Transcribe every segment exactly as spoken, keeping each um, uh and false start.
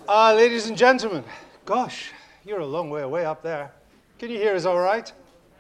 Uh, ladies and gentlemen, gosh, you're a long way away up there. Can you hear us all right?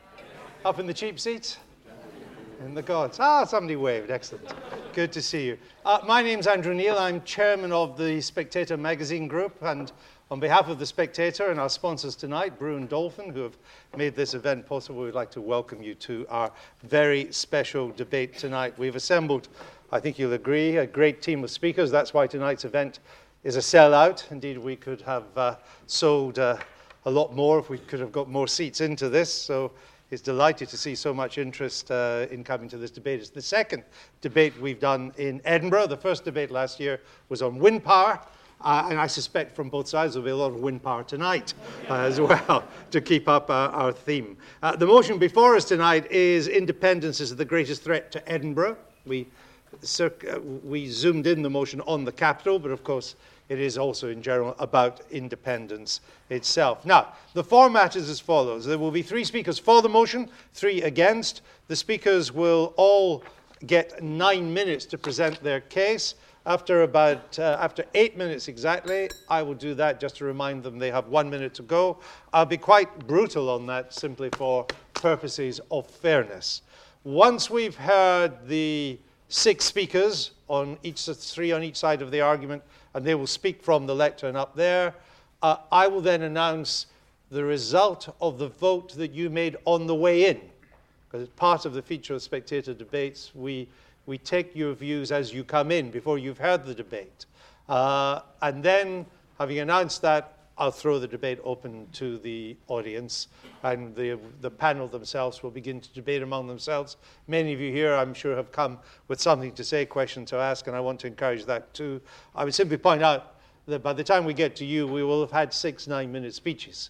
Up in the cheap seats? In the gods. Ah, somebody waved. Excellent. Good to see you. Uh, my name's Andrew Neil. I'm chairman of the Spectator magazine group, and on behalf of the Spectator and our sponsors tonight, Brew and Dolphin, who have made this event possible, we'd like to welcome you to our very special debate tonight. We've assembled, I think you'll agree, a great team of speakers. That's why tonight's event is a sellout. Indeed, we could have uh, sold uh, a lot more if we could have got more seats into this. So it's delighted to see so much interest uh, in coming to this debate. It's the second debate we've done in Edinburgh. The first debate last year was on wind power. Uh, and I suspect from both sides there'll be a lot of wind power tonight uh, as well to keep up uh, our theme. Uh, the motion before us tonight is independence is the greatest threat to Edinburgh. We, uh, we zoomed in the motion on the capital, but of course it is also in general about independence itself. Now, the format is as follows. There will be three speakers for the motion, three against. The speakers will all get nine minutes to present their case. After about, uh, after eight minutes exactly, I will do that just to remind them they have one minute to go. I'll be quite brutal on that simply for purposes of fairness. Once we've heard the six speakers, on each, three on each side of the argument, and they will speak from the lectern up there, uh, I will then announce the result of the vote that you made on the way in. Because it's part of the feature of Spectator debates, we We take your views as you come in before you've heard the debate. Uh, and then, having announced that, I'll throw the debate open to the audience, and the, the panel themselves will begin to debate among themselves. Many of you here, I'm sure, have come with something to say, question to ask, and I want to encourage that too. I would simply point out that by the time we get to you, we will have had six nine-minute speeches.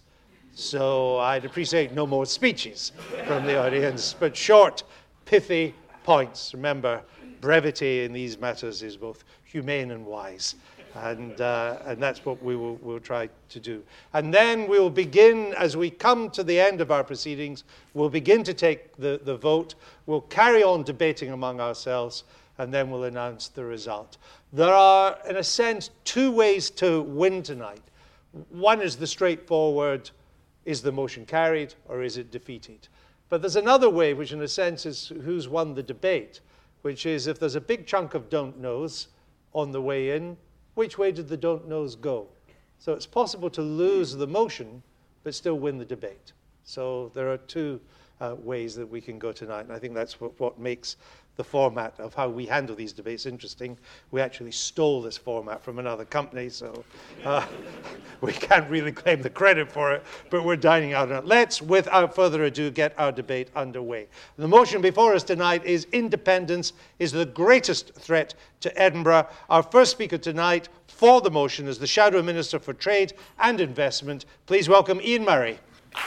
So I'd appreciate no more speeches from the audience, but short, pithy points. Remember, brevity in these matters is both humane and wise, and uh, and that's what we will we'll try to do. And then we will begin, as we come to the end of our proceedings, we'll begin to take the, the vote. We'll carry on debating among ourselves, and then we'll announce the result. There are, in a sense, two ways to win tonight. One is the straightforward, is the motion carried or is it defeated? But there's another way, which in a sense is who's won the debate, which is if there's a big chunk of don't knows on the way in, which way did the don't knows go? So it's possible to lose the motion, but still win the debate. So there are two uh, ways that we can go tonight, and I think that's what, what makes the format of how we handle these debates interesting. We actually stole this format from another company, so uh, we can't really claim the credit for it, but we're dining out on it. Let's, without further ado, get our debate underway. The motion before us tonight is independence is the greatest threat to Edinburgh. Our first speaker tonight for the motion is the Shadow Minister for Trade and Investment. Please welcome Ian Murray.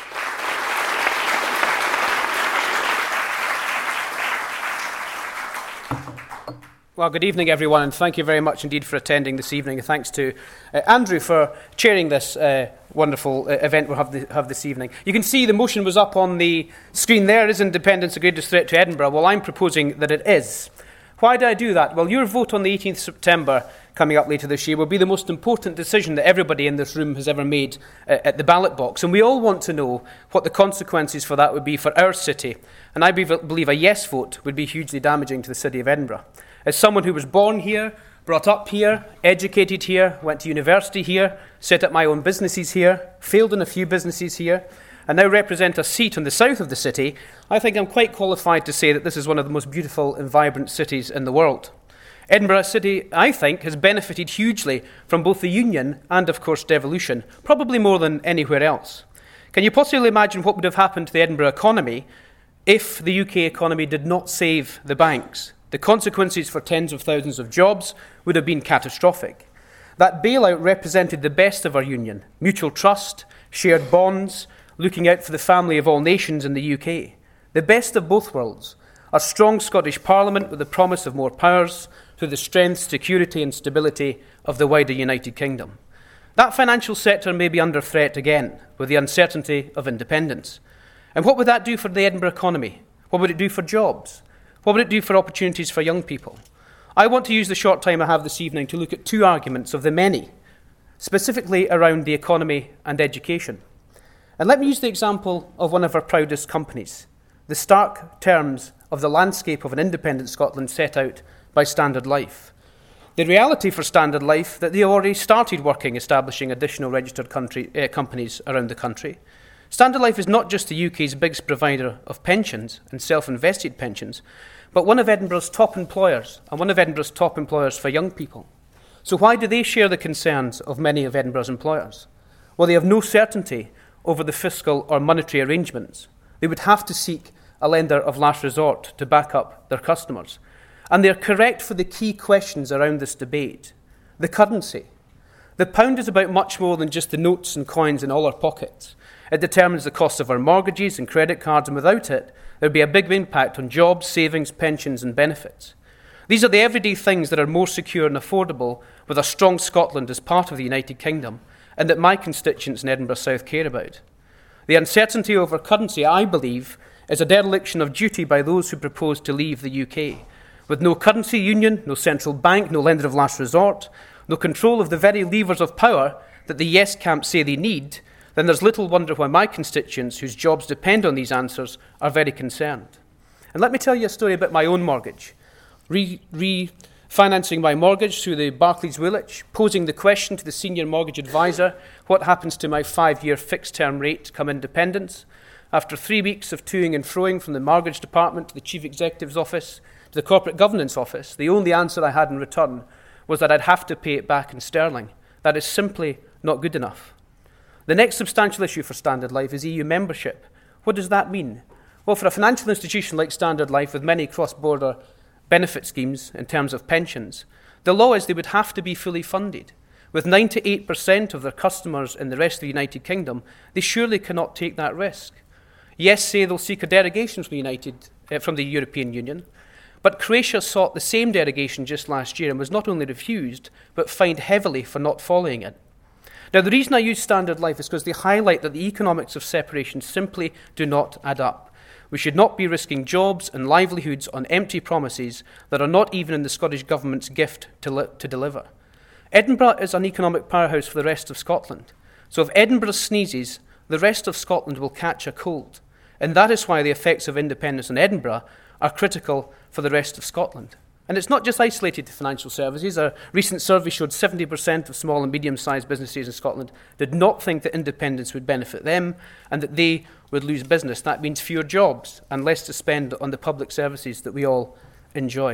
Well, good evening, everyone, and thank you very much indeed for attending this evening. And thanks to uh, Andrew for chairing this uh, wonderful uh, event we'll have, the, have this evening. You can see the motion was up on the screen there. Is independence the greatest threat to Edinburgh? Well, I'm proposing that it is. Why did I do that? Well, your vote on the eighteenth of September, coming up later this year, will be the most important decision that everybody in this room has ever made uh, at the ballot box. And we all want to know what the consequences for that would be for our city. And I be- believe a yes vote would be hugely damaging to the city of Edinburgh. As someone who was born here, brought up here, educated here, went to university here, set up my own businesses here, failed in a few businesses here, and now represent a seat on the south of the city, I think I'm quite qualified to say that this is one of the most beautiful and vibrant cities in the world. Edinburgh City, I think, has benefited hugely from both the Union and, of course, devolution, probably more than anywhere else. Can you possibly imagine what would have happened to the Edinburgh economy if the U K economy did not save the banks? The consequences for tens of thousands of jobs would have been catastrophic. That bailout represented the best of our union: mutual trust, shared bonds, looking out for the family of all nations in the U K. The best of both worlds: a strong Scottish Parliament with the promise of more powers through the strength, security and stability of the wider United Kingdom. That financial sector may be under threat again with the uncertainty of independence. And what would that do for the Edinburgh economy? What would it do for jobs? What would it do for opportunities for young people? I want to use the short time I have this evening to look at two arguments of the many specifically around the economy and education. And let me use the example of one of our proudest companies, the stark terms of the landscape of an independent Scotland set out by Standard Life. The reality for Standard Life that they already started working establishing additional registered country, uh, companies around the country. Standard Life is not just the U K's biggest provider of pensions and self-invested pensions, but one of Edinburgh's top employers, and one of Edinburgh's top employers for young people. So why do they share the concerns of many of Edinburgh's employers? Well, they have no certainty over the fiscal or monetary arrangements. They would have to seek a lender of last resort to back up their customers. And they're correct for the key questions around this debate. The currency. The pound is about much more than just the notes and coins in all our pockets. It determines the cost of our mortgages and credit cards, and without it, there would be a big impact on jobs, savings, pensions and benefits. These are the everyday things that are more secure and affordable with a strong Scotland as part of the United Kingdom, and that my constituents in Edinburgh South care about. The uncertainty over currency, I believe, is a dereliction of duty by those who propose to leave the U K. With no currency union, no central bank, no lender of last resort, no control of the very levers of power that the yes camp say they need, then there's little wonder why my constituents, whose jobs depend on these answers, are very concerned. And let me tell you a story about my own mortgage. Re- refinancing my mortgage through the Barclays Woolwich, posing the question to the senior mortgage advisor, what happens to my five-year fixed-term rate come independence? After three weeks of toing and froing from the mortgage department to the chief executive's office to the corporate governance office, the only answer I had in return was that I'd have to pay it back in sterling. That is simply not good enough. The next substantial issue for Standard Life is E U membership. What does that mean? Well, for a financial institution like Standard Life with many cross-border benefit schemes in terms of pensions, the law is they would have to be fully funded. With ninety-eight percent of their customers in the rest of the United Kingdom, they surely cannot take that risk. Yes, say they'll seek a derogation from the, United, uh, from the European Union, but Croatia sought the same derogation just last year and was not only refused, but fined heavily for not following it. Now, the reason I use Standard Life is because they highlight that the economics of separation simply do not add up. We should not be risking jobs and livelihoods on empty promises that are not even in the Scottish Government's gift to, li- to deliver. Edinburgh is an economic powerhouse for the rest of Scotland. So if Edinburgh sneezes, the rest of Scotland will catch a cold. And that is why the effects of independence in Edinburgh are critical for the rest of Scotland. And it's not just isolated to financial services. A recent survey showed seventy percent of small and medium-sized businesses in Scotland did not think that independence would benefit them and that they would lose business. That means fewer jobs and less to spend on the public services that we all enjoy.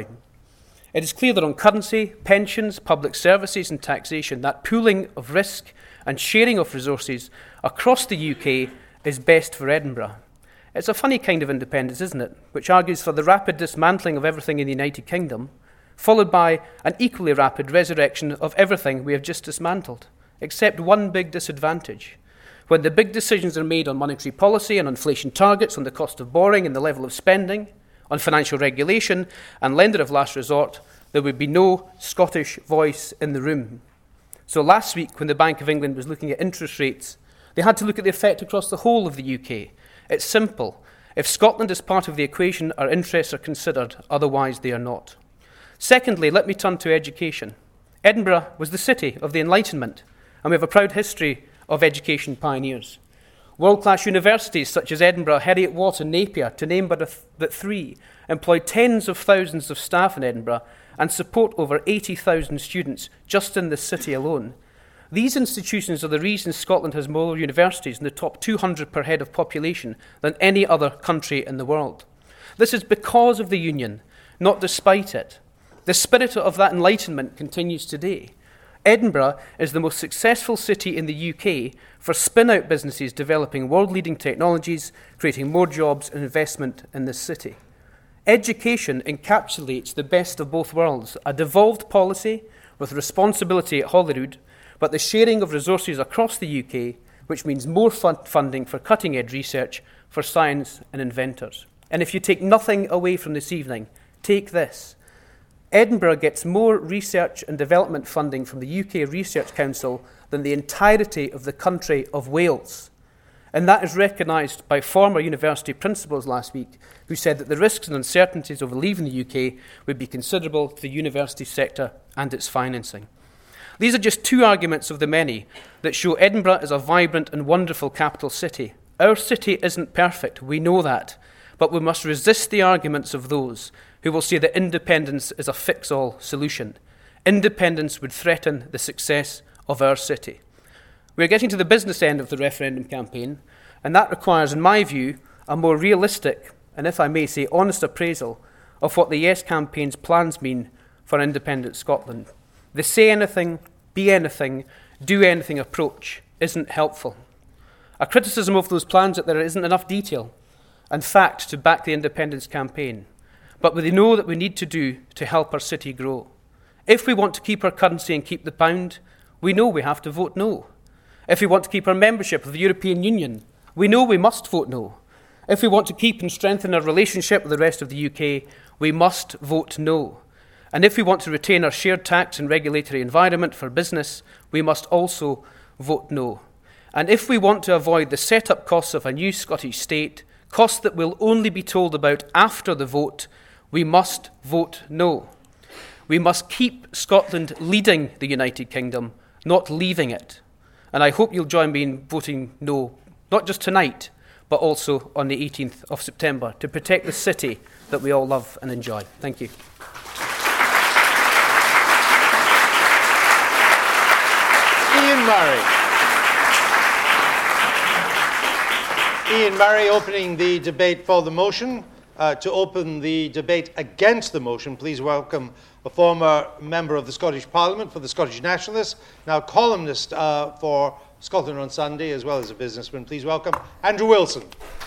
It is clear that on currency, pensions, public services and taxation, that pooling of risk and sharing of resources across the U K is best for Edinburgh. It's a funny kind of independence, isn't it, which argues for the rapid dismantling of everything in the United Kingdom, followed by an equally rapid resurrection of everything we have just dismantled, except one big disadvantage. When the big decisions are made on monetary policy and inflation targets, on the cost of borrowing and the level of spending, on financial regulation and lender of last resort, there would be no Scottish voice in the room. So last week, when the Bank of England was looking at interest rates, they had to look at the effect across the whole of the U K. It's simple. If Scotland is part of the equation, our interests are considered, otherwise they are not. Secondly, let me turn to education. Edinburgh was the city of the Enlightenment, and we have a proud history of education pioneers. World-class universities such as Edinburgh, Heriot-Watt and Napier, to name but, th- but three, employ tens of thousands of staff in Edinburgh and support over eighty thousand students just in this city alone. These institutions are the reason Scotland has more universities in the top two hundred per head of population than any other country in the world. This is because of the Union, not despite it. The spirit of that enlightenment continues today. Edinburgh is the most successful city in the U K for spin-out businesses developing world-leading technologies, creating more jobs and investment in this city. Education encapsulates the best of both worlds, a devolved policy with responsibility at Holyrood, but the sharing of resources across the U K, which means more fund funding for cutting-edge research, for science and inventors. And if you take nothing away from this evening, take this. Edinburgh gets more research and development funding from the U K Research Council than the entirety of the country of Wales. And that is recognised by former university principals last week, who said that the risks and uncertainties of leaving the U K would be considerable to the university sector and its financing. These are just two arguments of the many that show Edinburgh is a vibrant and wonderful capital city. Our city isn't perfect, we know that, but we must resist the arguments of those who will say that independence is a fix-all solution. Independence would threaten the success of our city. We are getting to the business end of the referendum campaign, and that requires, in my view, a more realistic and, if I may say, honest appraisal of what the Yes campaign's plans mean for independent Scotland. The say anything, be anything, do anything approach isn't helpful. A criticism of those plans that there isn't enough detail and fact to back the independence campaign, but we know that we need to do to help our city grow. If we want to keep our currency and keep the pound, we know we have to vote no. If we want to keep our membership of the European Union, we know we must vote no. If we want to keep and strengthen our relationship with the rest of the U K, we must vote no. And if we want to retain our shared tax and regulatory environment for business, we must also vote no. And if we want to avoid the set-up costs of a new Scottish state, costs that we'll only be told about after the vote, we must vote no. We must keep Scotland leading the United Kingdom, not leaving it. And I hope you'll join me in voting no, not just tonight, but also on the eighteenth of September, to protect the city that we all love and enjoy. Thank you. Ian Murray. Ian Murray opening the debate for the motion. Uh, to open the debate against the motion, please welcome a former member of the Scottish Parliament for the Scottish Nationalists, now columnist uh, for Scotland on Sunday, as well as a businessman. Please welcome Andrew Wilson.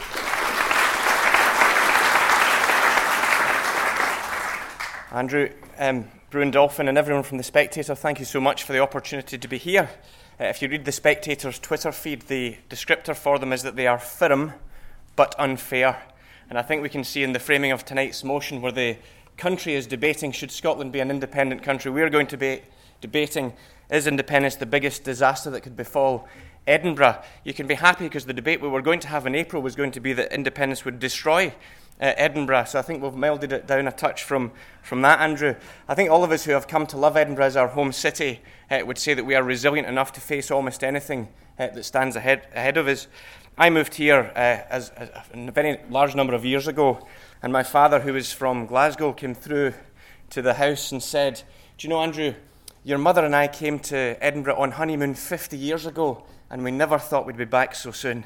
Andrew, um, Bruin Dolphin and everyone from The Spectator, thank you so much for the opportunity to be here. Uh, if you read The Spectator's Twitter feed, the descriptor for them is that they are firm but unfair. And I think we can see in the framing of tonight's motion where the country is debating, should Scotland be an independent country? We are going to be debating, is independence the biggest disaster that could befall Edinburgh? You can be happy because the debate we were going to have in April was going to be that independence would destroy uh, Edinburgh. So I think we've melded it down a touch from, from that, Andrew. I think all of us who have come to love Edinburgh as our home city uh, would say that we are resilient enough to face almost anything uh, that stands ahead, ahead of us. I moved here uh, as, as a very large number of years ago, and my father, who was from Glasgow, came through to the house and said, "Do you know, Andrew, your mother and I came to Edinburgh on honeymoon fifty years ago, and we never thought we'd be back so soon."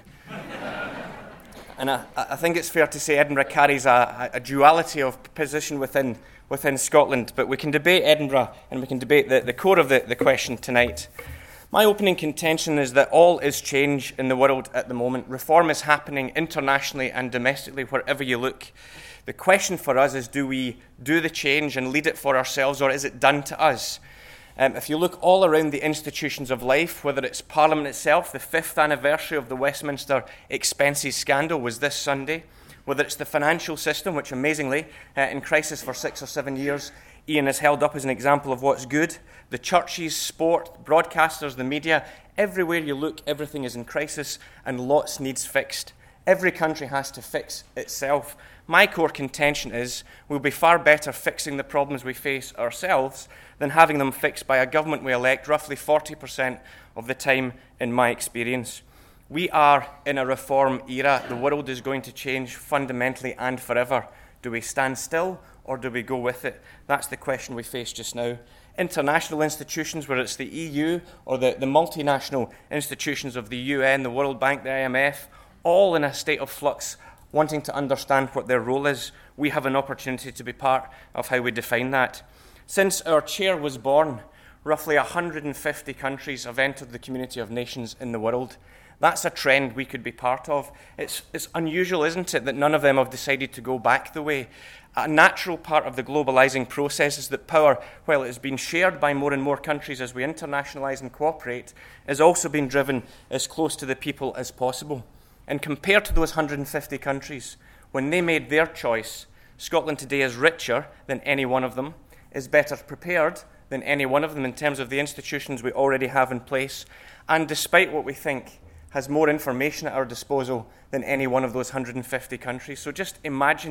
And I, I think it's fair to say Edinburgh carries a, a duality of position within, within Scotland, but we can debate Edinburgh, and we can debate the, the core of the, the question tonight. My opening contention is that all is change in the world at the moment. Reform is happening internationally and domestically wherever you look. The question for us is, do we do the change and lead it for ourselves, or is it done to us? Um, if you look all around the institutions of life, whether it's Parliament itself, the fifth anniversary of the Westminster expenses scandal was this Sunday, whether it's the financial system, which amazingly, uh, in crisis for six or seven years, Ian has held up as an example of what's good. The churches, sport, broadcasters, the media, everywhere you look, everything is in crisis and lots needs fixed. Every country has to fix itself. My core contention is we'll be far better fixing the problems we face ourselves than having them fixed by a government we elect roughly forty percent of the time, in my experience. We are in a reform era. The world is going to change fundamentally and forever. Do we stand still or do we go with it? That's the question we face just now. International institutions, whether it's the E U or the, the multinational institutions of the U N, the World Bank, the I M F, all in a state of flux, wanting to understand what their role is. We have an opportunity to be part of how we define that. Since our chair was born, roughly one hundred fifty countries have entered the community of nations in the world. That's a trend we could be part of. It's, it's unusual, isn't it, that none of them have decided to go back the way. A natural part of the globalising process is that power, while it has been shared by more and more countries as we internationalise and cooperate, is also being driven as close to the people as possible. And compared to those one hundred fifty countries, when they made their choice, Scotland today is richer than any one of them, is better prepared than any one of them in terms of the institutions we already have in place, and despite what we think, has more information at our disposal than any one of those one hundred fifty countries. So just imagine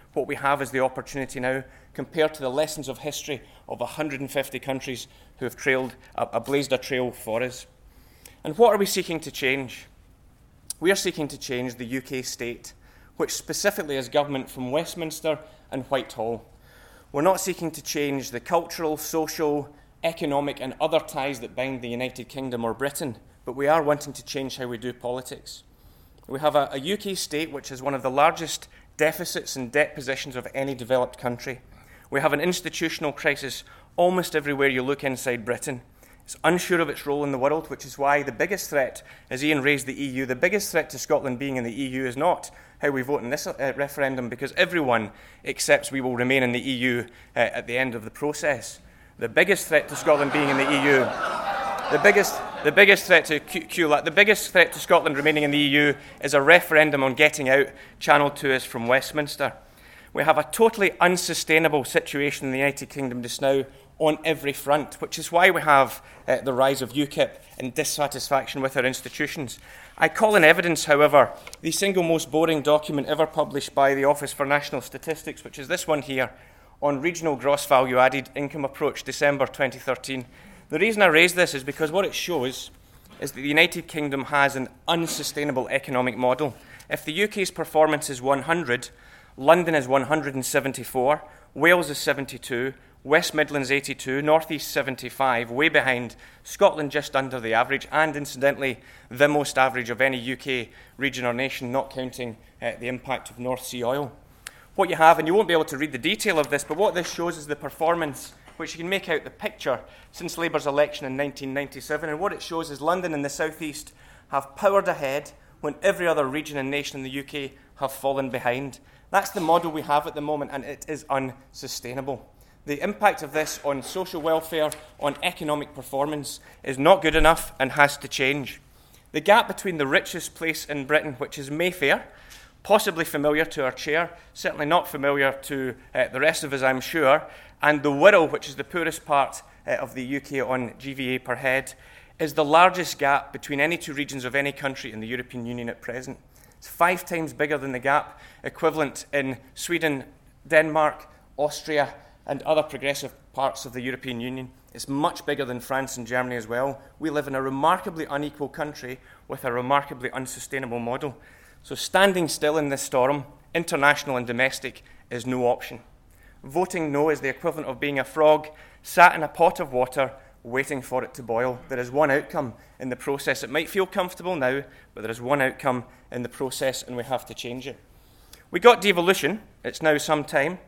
What we have is the opportunity now, compared to the lessons of history of one hundred fifty countries who have trailed, uh, blazed a trail for us. And what are we seeking to change? We are seeking to change the U K state, which specifically is government from Westminster and Whitehall. We're not seeking to change the cultural, social, economic and other ties that bind the United Kingdom or Britain, but we are wanting to change how we do politics. We have a, a U K state which has one of the largest deficits and debt positions of any developed country. We have an institutional crisis almost everywhere you look inside Britain. It's unsure of its role in the world, which is why the biggest threat, as Ian raised the E U, the biggest threat to Scotland being in the E U is not how we vote in this uh, referendum, because everyone accepts we will remain in the E U uh, at the end of the process. The biggest threat to Scotland being in the E U, the biggest, the biggest threat to Q, Q, the biggest threat to Scotland remaining in the E U is a referendum on getting out, channeled to us from Westminster. We have a totally unsustainable situation in the United Kingdom just now on every front, which is why we have uh, the rise of UKIP and dissatisfaction with our institutions. I call in evidence, however, the single most boring document ever published by the Office for National Statistics, which is this one here, on Regional Gross Value Added Income Approach, December twenty thirteen. The reason I raise this is because what it shows is that the United Kingdom has an unsustainable economic model. If the U K's performance is one hundred, London is one hundred seventy-four, Wales is seventy-two, West Midlands eighty-two, North East seventy-five, way behind, Scotland just under the average, and incidentally, the most average of any U K region or nation, not counting uh, the impact of North Sea oil. What you have, and you won't be able to read the detail of this, but what this shows is the performance, which you can make out the picture, since Labour's election in nineteen ninety-seven, and what it shows is London and the South East have powered ahead when every other region and nation in the U K have fallen behind. That's the model we have at the moment, and it is unsustainable. The impact of this on social welfare, on economic performance, is not good enough and has to change. The gap between the richest place in Britain, which is Mayfair, possibly familiar to our chair, certainly not familiar to uh, the rest of us, I'm sure, and the Wirral, which is the poorest part uh, of the U K on G V A per head, is the largest gap between any two regions of any country in the European Union at present. It's five times bigger than the gap equivalent in Sweden, Denmark, Austria, and other progressive parts of the European Union. It's much bigger than France and Germany as well. We live in a remarkably unequal country with a remarkably unsustainable model. So standing still in this storm, international and domestic, is no option. Voting no is the equivalent of being a frog sat in a pot of water waiting for it to boil. There is one outcome in the process. It might feel comfortable now, but there is one outcome in the process, and we have to change it. We got devolution. It's now some time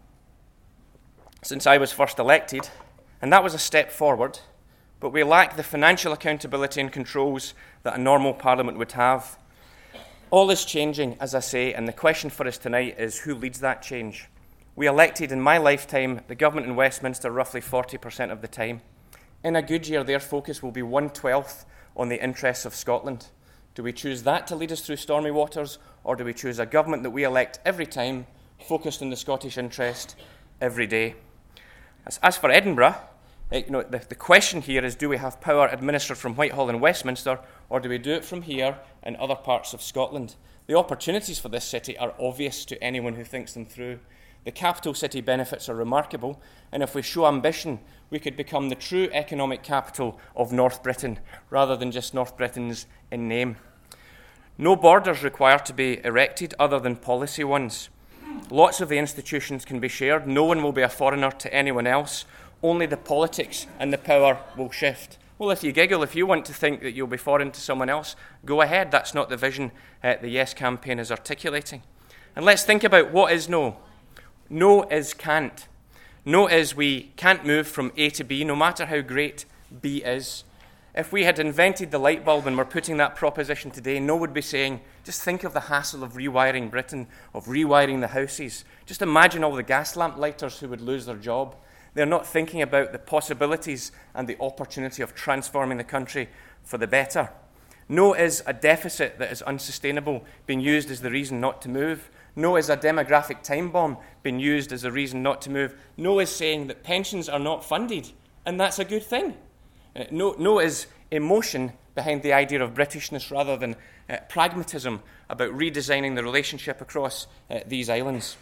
since I was first elected, and that was a step forward, but we lack the financial accountability and controls that a normal parliament would have. All is changing, as I say, and the question for us tonight is who leads that change? We elected in my lifetime the government in Westminster roughly forty percent of the time. In a good year, their focus will be one-twelfth on the interests of Scotland. Do we choose that to lead us through stormy waters, or do we choose a government that we elect every time, focused on the Scottish interest every day? As, as for Edinburgh, eh, you know, the, the question here is, do we have power administered from Whitehall and Westminster, or do we do it from here and other parts of Scotland? The opportunities for this city are obvious to anyone who thinks them through. The capital city benefits are remarkable, and if we show ambition, we could become the true economic capital of North Britain, rather than just North Britons in name. No borders required to be erected other than policy ones. Lots of the institutions can be shared. No one will be a foreigner to anyone else. Only the politics and the power will shift. Well, if you giggle, if you want to think that you'll be foreign to someone else, go ahead. That's not the vision uh, the Yes campaign is articulating. And let's think about what is no. No is can't. No is we can't move from A to B, no matter how great B is. If we had invented the light bulb and were putting that proposition today, no would be saying, just think of the hassle of rewiring Britain, of rewiring the houses. Just imagine all the gas lamp lighters who would lose their job. They're not thinking about the possibilities and the opportunity of transforming the country for the better. No is a deficit that is unsustainable being used as the reason not to move. No is a demographic time bomb being used as a reason not to move. No is saying that pensions are not funded, and that's a good thing. Uh, no, no is emotion behind the idea of Britishness rather than uh, pragmatism about redesigning the relationship across uh, these islands.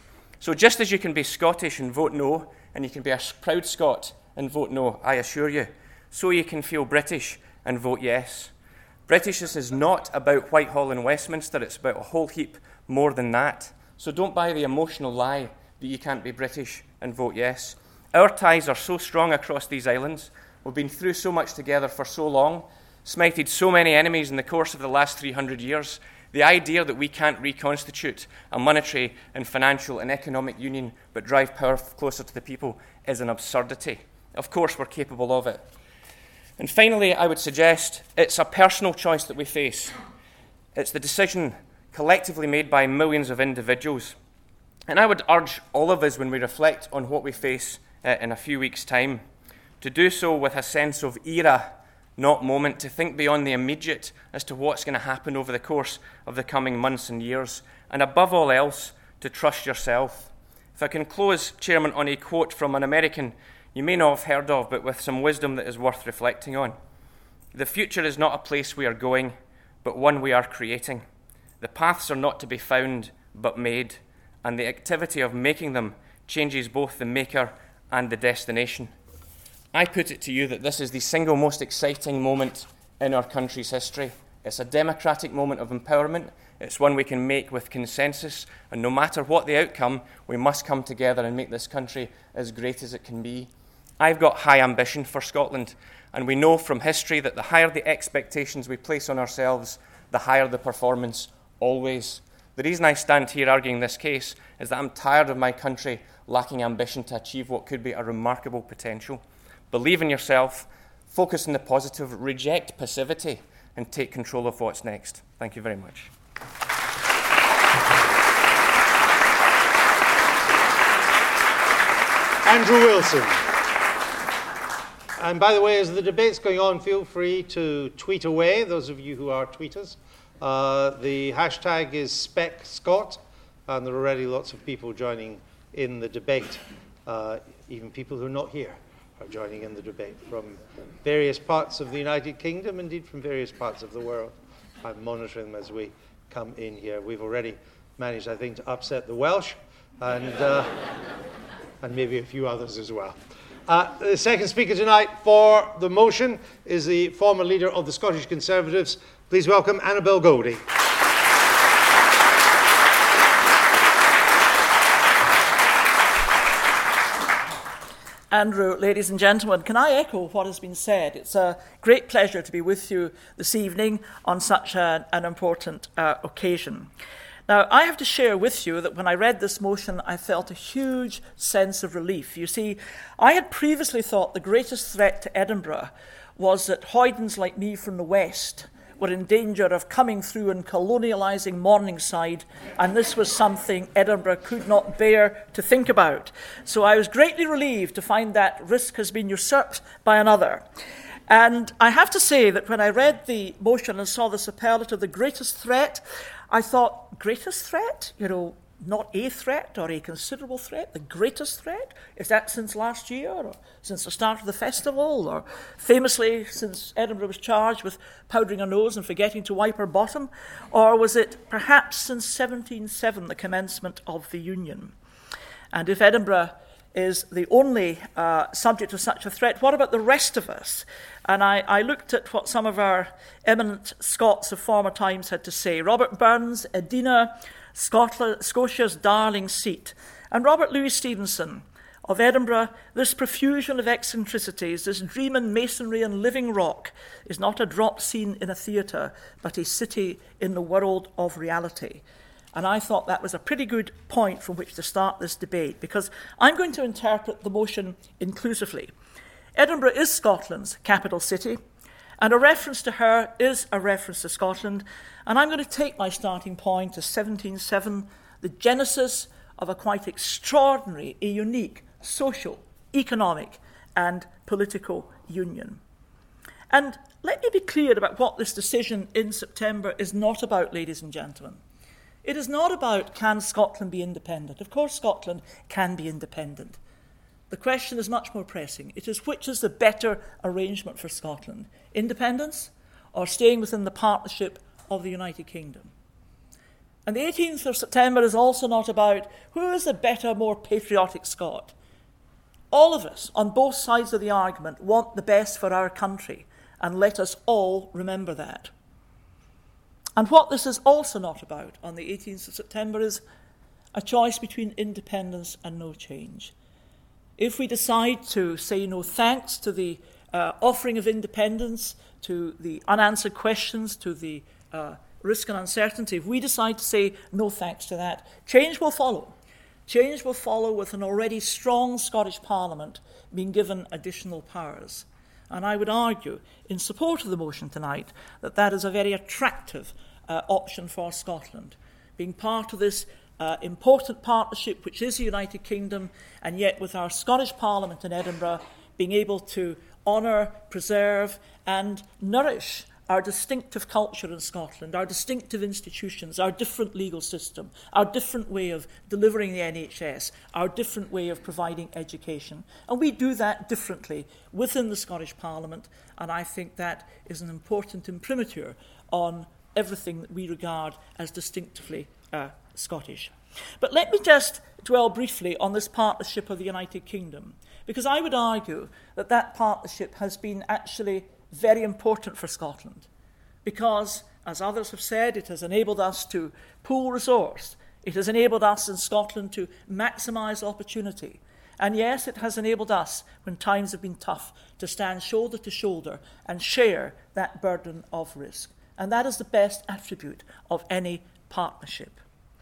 So just as you can be Scottish and vote no, and you can be a proud Scot and vote no, I assure you, so you can feel British and vote yes. Britishness is not about Whitehall and Westminster, it's about a whole heap more than that. So don't buy the emotional lie that you can't be British and vote yes. Our ties are so strong across these islands. We've been through so much together for so long, smited so many enemies in the course of the last three hundred years. The idea that we can't reconstitute a monetary and financial and economic union but drive power closer to the people is an absurdity. Of course, we're capable of it. And finally, I would suggest it's a personal choice that we face. It's the decision collectively made by millions of individuals. And I would urge all of us, when we reflect on what we face uh, in a few weeks' time, to do so with a sense of era, not moment, to think beyond the immediate as to what's going to happen over the course of the coming months and years, and above all else, to trust yourself. If I can close, Chairman, on a quote from an American you may not have heard of, but with some wisdom that is worth reflecting on. The future is not a place we are going, but one we are creating. The paths are not to be found, but made, and the activity of making them changes both the maker and the destination. I put it to you that this is the single most exciting moment in our country's history. It's a democratic moment of empowerment. It's one we can make with consensus, and no matter what the outcome, we must come together and make this country as great as it can be. I've got high ambition for Scotland, and we know from history that the higher the expectations we place on ourselves, the higher the performance always. The reason I stand here arguing this case is that I'm tired of my country lacking ambition to achieve what could be a remarkable potential. Believe in yourself, focus on the positive, reject passivity, and take control of what's next. Thank you very much. Andrew Wilson. And by the way, as the debate's going on, feel free to tweet away, those of you who are tweeters. Uh, the hashtag is SpecScot, and there are already lots of people joining in the debate. Uh, even people who are not here are joining in the debate from various parts of the United Kingdom, indeed from various parts of the world. I'm monitoring them as we come in here. We've already managed, I think, to upset the Welsh, and, uh, and maybe a few others as well. Uh, the second speaker tonight for the motion is the former leader of the Scottish Conservatives. Please welcome Annabel Goldie. Andrew, ladies and gentlemen, can I echo what has been said? It's a great pleasure to be with you this evening on such a, an important uh, occasion. Now, I have to share with you that when I read this motion, I felt a huge sense of relief. You see, I had previously thought the greatest threat to Edinburgh was that hoydens like me from the West were in danger of coming through and colonialising Morningside, and this was something Edinburgh could not bear to think about. So I was greatly relieved to find that risk has been usurped by another. And I have to say that when I read the motion and saw the superlative, the greatest threat, I thought, greatest threat? You know, not a threat or a considerable threat, the greatest threat? Is that since last year or since the start of the festival or famously since Edinburgh was charged with powdering her nose and forgetting to wipe her bottom? Or was it perhaps since seventeen oh seven, the commencement of the Union? And if Edinburgh is the only uh, subject of such a threat, what about the rest of us? And I, I looked at what some of our eminent Scots of former times had to say. Robert Burns, Edina, Scotland, Scotia's darling seat. And Robert Louis Stevenson of Edinburgh, this profusion of eccentricities, this dream and masonry and living rock is not a drop scene in a theatre, but a city in the world of reality. And I thought that was a pretty good point from which to start this debate, because I'm going to interpret the motion inclusively. Edinburgh is Scotland's capital city, and a reference to her is a reference to Scotland, and I'm going to take my starting point to seventeen oh seven, the genesis of a quite extraordinary, a unique social, economic, and political union. And let me be clear about what this decision in September is not about, ladies and gentlemen. It is not about, can Scotland be independent? Of course Scotland can be independent. The question is much more pressing. It is, which is the better arrangement for Scotland? Independence or staying within the partnership of the United Kingdom? And the eighteenth of September is also not about who is the better, more patriotic Scot. All of us, on both sides of the argument, want the best for our country, and let us all remember that. And what this is also not about on the eighteenth of September is a choice between independence and no change. If we decide to say no thanks to the uh, offering of independence, to the unanswered questions, to the uh, risk and uncertainty, if we decide to say no thanks to that, change will follow. Change will follow with an already strong Scottish Parliament being given additional powers. And I would argue, in support of the motion tonight, that that is a very attractive uh, option for Scotland, being part of this uh, important partnership which is the United Kingdom, and yet with our Scottish Parliament in Edinburgh being able to honour, preserve and nourish our distinctive culture in Scotland, our distinctive institutions, our different legal system, our different way of delivering the N H S, our different way of providing education. And we do that differently within the Scottish Parliament, and I think that is an important imprimatur on everything that we regard as distinctively uh, Scottish. But let me just dwell briefly on this partnership of the United Kingdom, because I would argue that that partnership has been actually very important for Scotland, because, as others have said, it has enabled us to pool resource. It has enabled us in Scotland to maximise opportunity. And yes, it has enabled us, when times have been tough, to stand shoulder to shoulder and share that burden of risk. And that is the best attribute of any partnership.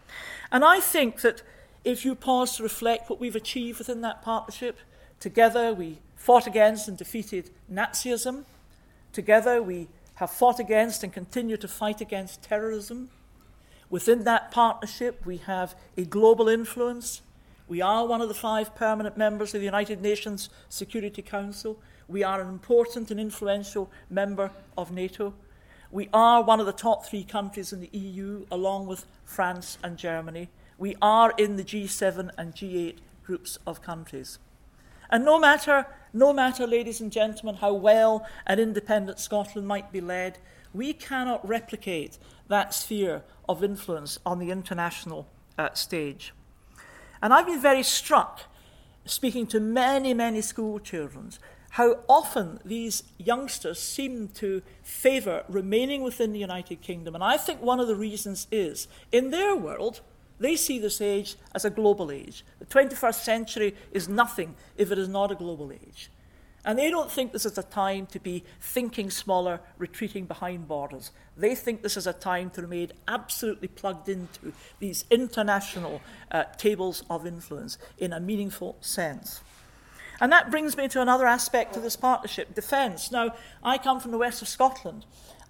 And I think that if you pause to reflect what we've achieved within that partnership, together we fought against and defeated Nazism. Together we have fought against and continue to fight against terrorism. Within that partnership we have a global influence. We are one of the five permanent members of the United Nations Security Council. We are an important and influential member of NATO. We are one of the top three countries in the E U, along with France and Germany. We are in the G seven and G eight groups of countries. And no matter, no matter, ladies and gentlemen, how well an independent Scotland might be led, we cannot replicate that sphere of influence on the international uh, stage. And I've been very struck, speaking to many, many school children, how often these youngsters seem to favour remaining within the United Kingdom. And I think one of the reasons is, in their world, they see this age as a global age. The twenty-first century is nothing if it is not a global age. And they don't think this is a time to be thinking smaller, retreating behind borders. They think this is a time to remain absolutely plugged into these international uh, tables of influence in a meaningful sense. And that brings me to another aspect of this partnership, defence. Now, I come from the west of Scotland.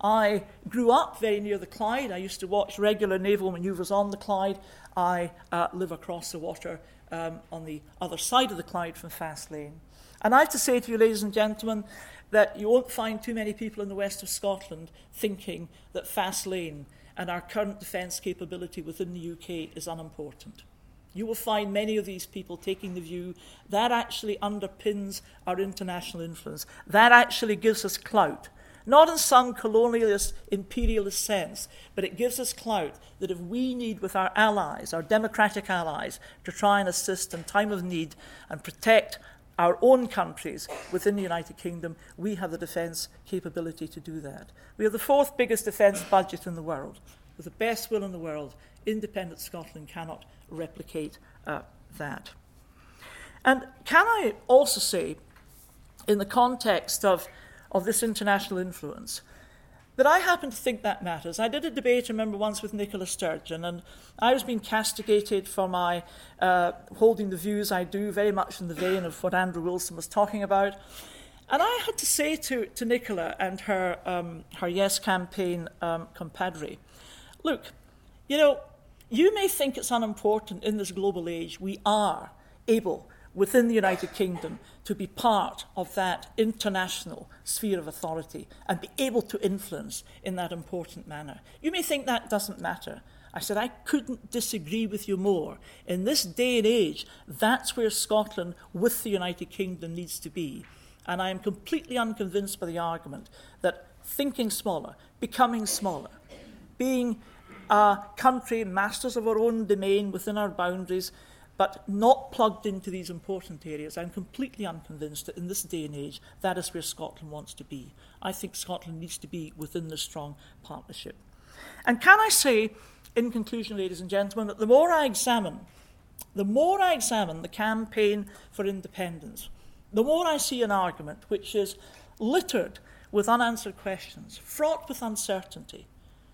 I grew up very near the Clyde. I used to watch regular naval manoeuvres on the Clyde. I uh, live across the water um, on the other side of the Clyde from Fastlane. And I have to say to you, ladies and gentlemen, that you won't find too many people in the west of Scotland thinking that Fastlane and our current defence capability within the U K is unimportant. You will find many of these people taking the view that actually underpins our international influence. That actually gives us clout. Not in some colonialist, imperialist sense, but it gives us clout that if we need with our allies, our democratic allies, to try and assist in time of need and protect our own countries within the United Kingdom, we have the defence capability to do that. We have the fourth biggest defence budget in the world. With the best will in the world, independent Scotland cannot replicate uh, that. And can I also say, in the context of, of this international influence, that I happen to think that matters. I did a debate, I remember, once with Nicola Sturgeon, and I was being castigated for my uh, holding the views I do, very much in the vein of what Andrew Wilson was talking about. And I had to say to, to Nicola and her, um, her Yes campaign um, compadre, look, you know, you may think it's unimportant in this global age. We are able, within the United Kingdom, to be part of that international sphere of authority and be able to influence in that important manner. You may think that doesn't matter. I said, I couldn't disagree with you more. In this day and age, that's where Scotland with the United Kingdom needs to be. And I am completely unconvinced by the argument that thinking smaller, becoming smaller, being a country, masters of our own domain within our boundaries, but not plugged into these important areas. I'm completely unconvinced that in this day and age, that is where Scotland wants to be. I think Scotland needs to be within this strong partnership. And can I say, in conclusion, ladies and gentlemen, that the more I examine, the more I examine the campaign for independence, the more I see an argument which is littered with unanswered questions, fraught with uncertainty.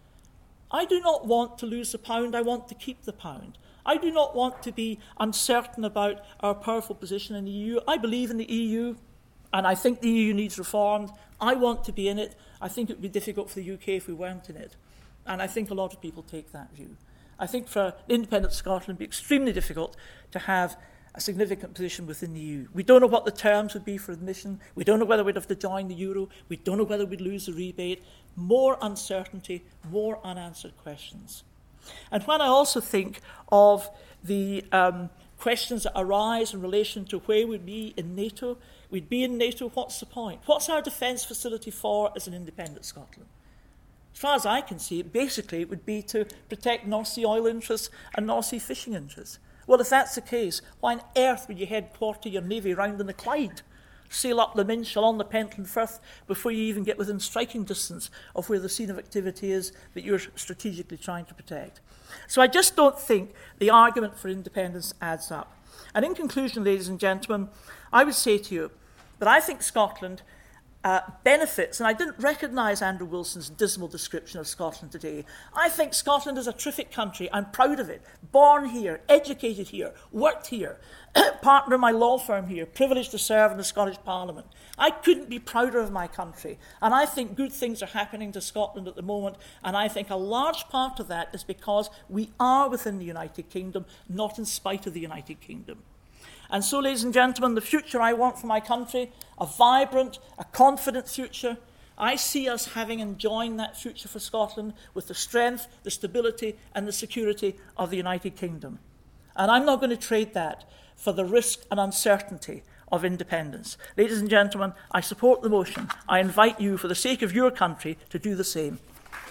I do not want to lose the pound, I want to keep the pound. I do not want to be uncertain about our powerful position in the E U. I believe in the E U, and I think the E U needs reformed. I want to be in it. I think it would be difficult for the U K if we weren't in it. And I think a lot of people take that view. I think for independent Scotland it would be extremely difficult to have a significant position within the E U. We don't know what the terms would be for admission. We don't know whether we'd have to join the euro. We don't know whether we'd lose the rebate. More uncertainty, more unanswered questions. And when I also think of the um, questions that arise in relation to where we'd be in NATO, we'd be in NATO, what's the point? What's our defence facility for as an independent Scotland? As far as I can see, basically it would be to protect North Sea oil interests and North Sea fishing interests. Well, if that's the case, why on earth would you headquarter your navy round in the Clyde? Sail up the Minch along the Pentland Firth before you even get within striking distance of where the scene of activity is that you're strategically trying to protect. So I just don't think the argument for independence adds up. And in conclusion, ladies and gentlemen, I would say to you that I think Scotland uh, benefits, and I didn't recognise Andrew Wilson's dismal description of Scotland today. I think Scotland is a terrific country. I'm proud of it. Born here, educated here, worked here, partner in my law firm here, privileged to serve in the Scottish Parliament. I couldn't be prouder of my country. And I think good things are happening to Scotland at the moment. And I think a large part of that is because we are within the United Kingdom, not in spite of the United Kingdom. And so, ladies and gentlemen, the future I want for my country, a vibrant, a confident future, I see us having enjoying that future for Scotland with the strength, the stability and the security of the United Kingdom. And I'm not going to trade that for the risk and uncertainty of independence. Ladies and gentlemen, I support the motion. I invite you, for the sake of your country, to do the same.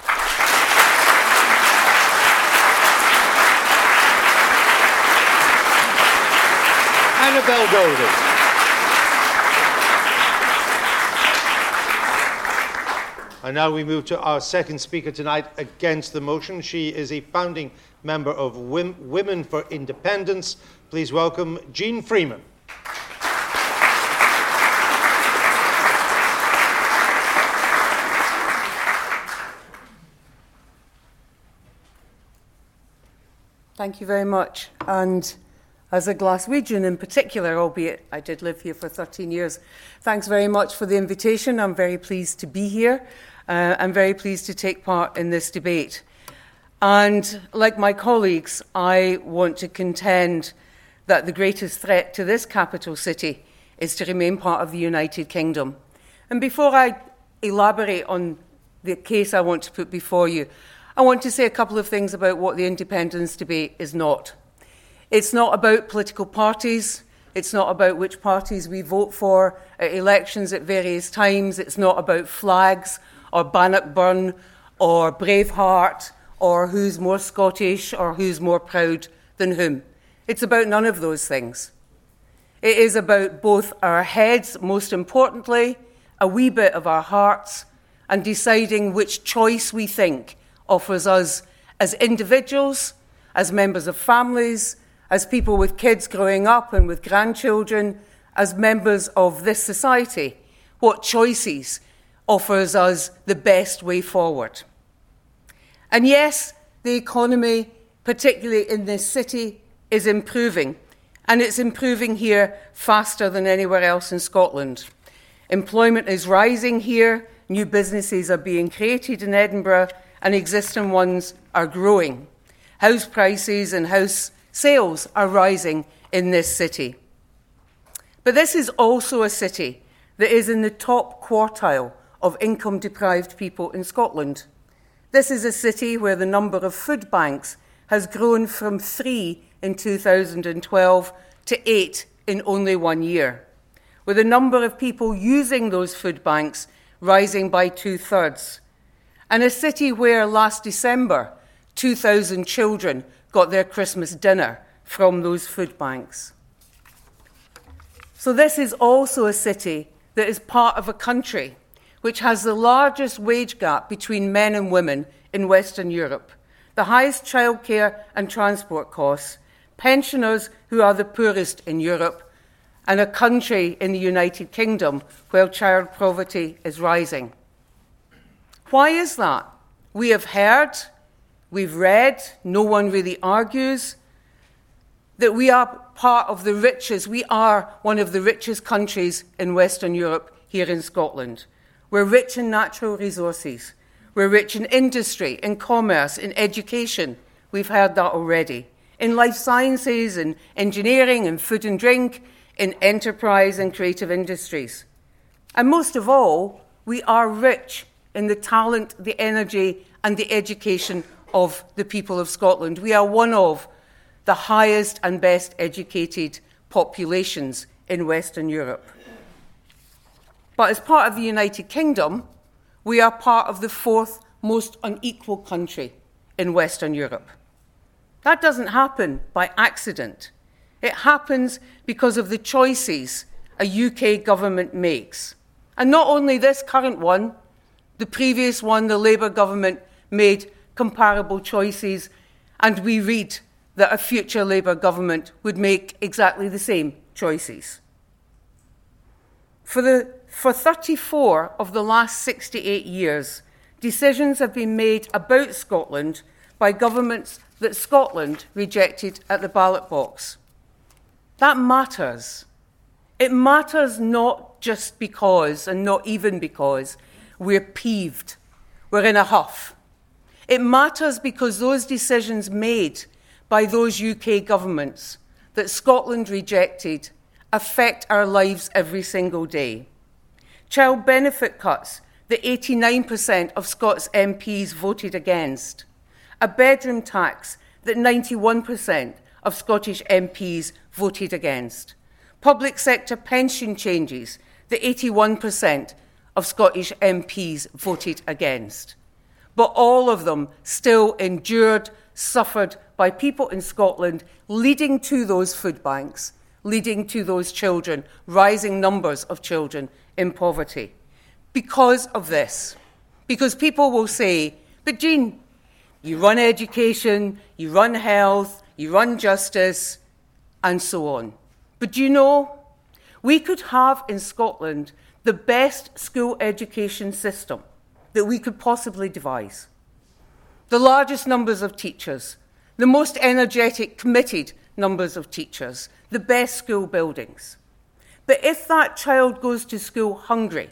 Annabel Golding. And now we move to our second speaker tonight against the motion. She is a founding member of Women for Independence. Please welcome Jean Freeman. Thank you very much. And as a Glaswegian in particular, albeit I did live here for thirteen years, thanks very much for the invitation. I'm very pleased to be here. Uh, I'm very pleased to take part in this debate. And like my colleagues, I want to contend that the greatest threat to this capital city is to remain part of the United Kingdom. And before I elaborate on the case I want to put before you, I want to say a couple of things about what the independence debate is not. It's not about political parties. It's not about which parties we vote for at elections at various times. It's not about flags or Bannockburn or Braveheart or who's more Scottish or who's more proud than whom. It's about none of those things. It is about both our heads, most importantly, a wee bit of our hearts, and deciding which choice we think offers us as individuals, as members of families, as people with kids growing up and with grandchildren, as members of this society, what choices offers us the best way forward. And yes, the economy, particularly in this city, is improving, and it's improving here faster than anywhere else in Scotland. Employment is rising here, new businesses are being created in Edinburgh, and existing ones are growing. House prices and house sales are rising in this city. But this is also a city that is in the top quartile of income-deprived people in Scotland. This is a city where the number of food banks has grown from three in two thousand twelve to eight in only one year, with the number of people using those food banks rising by two-thirds. And a city where last December, two thousand children got their Christmas dinner from those food banks. So this is also a city that is part of a country which has the largest wage gap between men and women in Western Europe, the highest childcare and transport costs, pensioners who are the poorest in Europe, and a country in the United Kingdom where child poverty is rising. Why is that? We have heard, we've read, no one really argues, that we are part of the richest, we are one of the richest countries in Western Europe here in Scotland. We're rich in natural resources. We're rich in industry, in commerce, in education. We've heard that already. In life sciences, in engineering, in food and drink, in enterprise and creative industries. And most of all, we are rich in the talent, the energy, and the education of the people of Scotland. We are one of the highest and best educated populations in Western Europe. But as part of the United Kingdom, we are part of the fourth most unequal country in Western Europe. That doesn't happen by accident. It happens because of the choices a U K government makes. And not only this current one, the previous one, the Labour government, made comparable choices, and we read that a future Labour government would make exactly the same choices. For, the, for thirty-four of the last sixty-eight years, decisions have been made about Scotland by governments that Scotland rejected at the ballot box. That matters. It matters not just because, and not even because, we're peeved, we're in a huff. It matters because those decisions made by those U K governments that Scotland rejected affect our lives every single day. Child benefit cuts that eighty-nine percent of Scots M Ps voted against. A bedroom tax that ninety-one percent of Scottish M Ps voted against. Public sector pension changes that eighty-one percent of Scottish M Ps voted against. But all of them still endured, suffered by people in Scotland, leading to those food banks, leading to those children, rising numbers of children in poverty. Because of this. Because people will say, but Jean, you run education, you run health, you run justice, and so on. But do you know, we could have in Scotland the best school education system that we could possibly devise. The largest numbers of teachers, the most energetic, committed numbers of teachers, the best school buildings. But if that child goes to school hungry,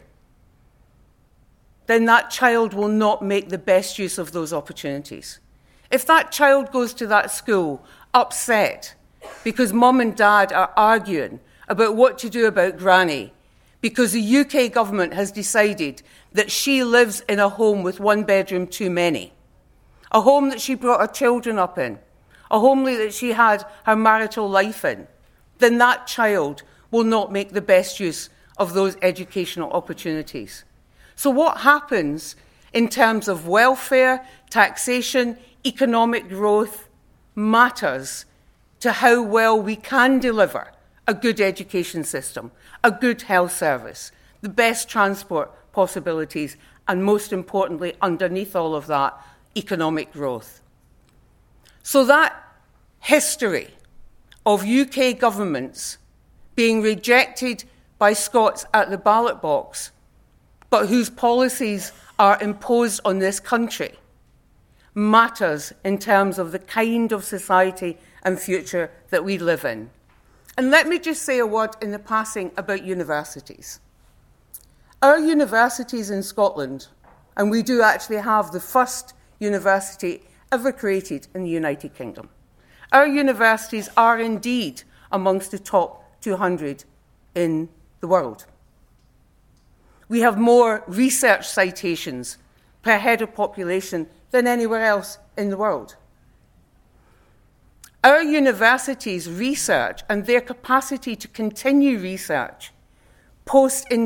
then that child will not make the best use of those opportunities. If that child goes to that school upset because mum and dad are arguing about what to do about Granny, because the U K government has decided that she lives in a home with one bedroom too many, a home that she brought her children up in, a home that she had her marital life in, then that child will not make the best use of those educational opportunities. So what happens in terms of welfare, taxation, economic growth matters to how well we can deliver a good education system, a good health service, the best transport possibilities, and most importantly, underneath all of that, economic growth. So that history of U K governments being rejected by Scots at the ballot box, but whose policies are imposed on this country, matters in terms of the kind of society and future that we live in. And let me just say a word in the passing about universities. Our universities in Scotland, and we do actually have the first university ever created in the United Kingdom, our universities are indeed amongst the top two hundred in the world. We have more research citations per head of population than anywhere else in the world. Our universities' research and their capacity to continue research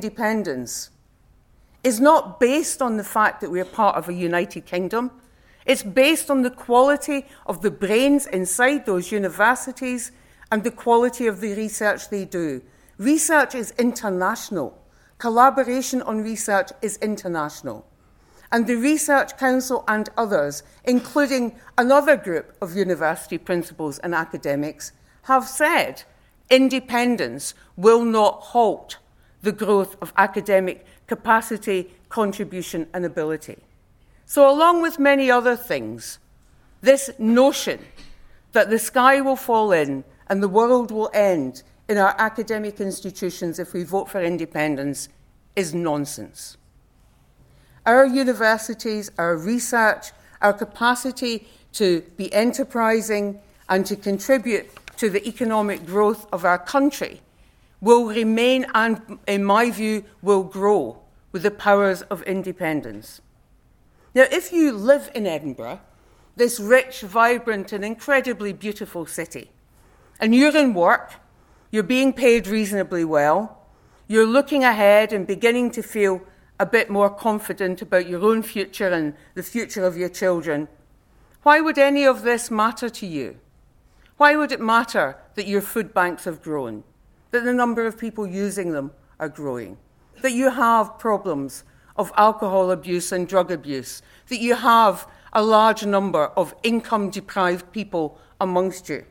post-independence is not based on the fact that we are part of a United Kingdom. It's based on the quality of the brains inside those universities and the quality of the research they do. Research is international. Collaboration on research is international. And the Research Council and others, including another group of university principals and academics, have said independence will not halt the growth of academic capacity, contribution, and ability. So, along with many other things, this notion that the sky will fall in and the world will end in our academic institutions if we vote for independence is nonsense. Our universities, our research, our capacity to be enterprising and to contribute to the economic growth of our country will remain and, in my view, will grow with the powers of independence. Now, if you live in Edinburgh, this rich, vibrant and incredibly beautiful city, and you're in work, you're being paid reasonably well, you're looking ahead and beginning to feel a bit more confident about your own future and the future of your children, why would any of this matter to you? Why would it matter that your food banks have grown, that the number of people using them are growing, that you have problems of alcohol abuse and drug abuse, that you have a large number of income-deprived people amongst you?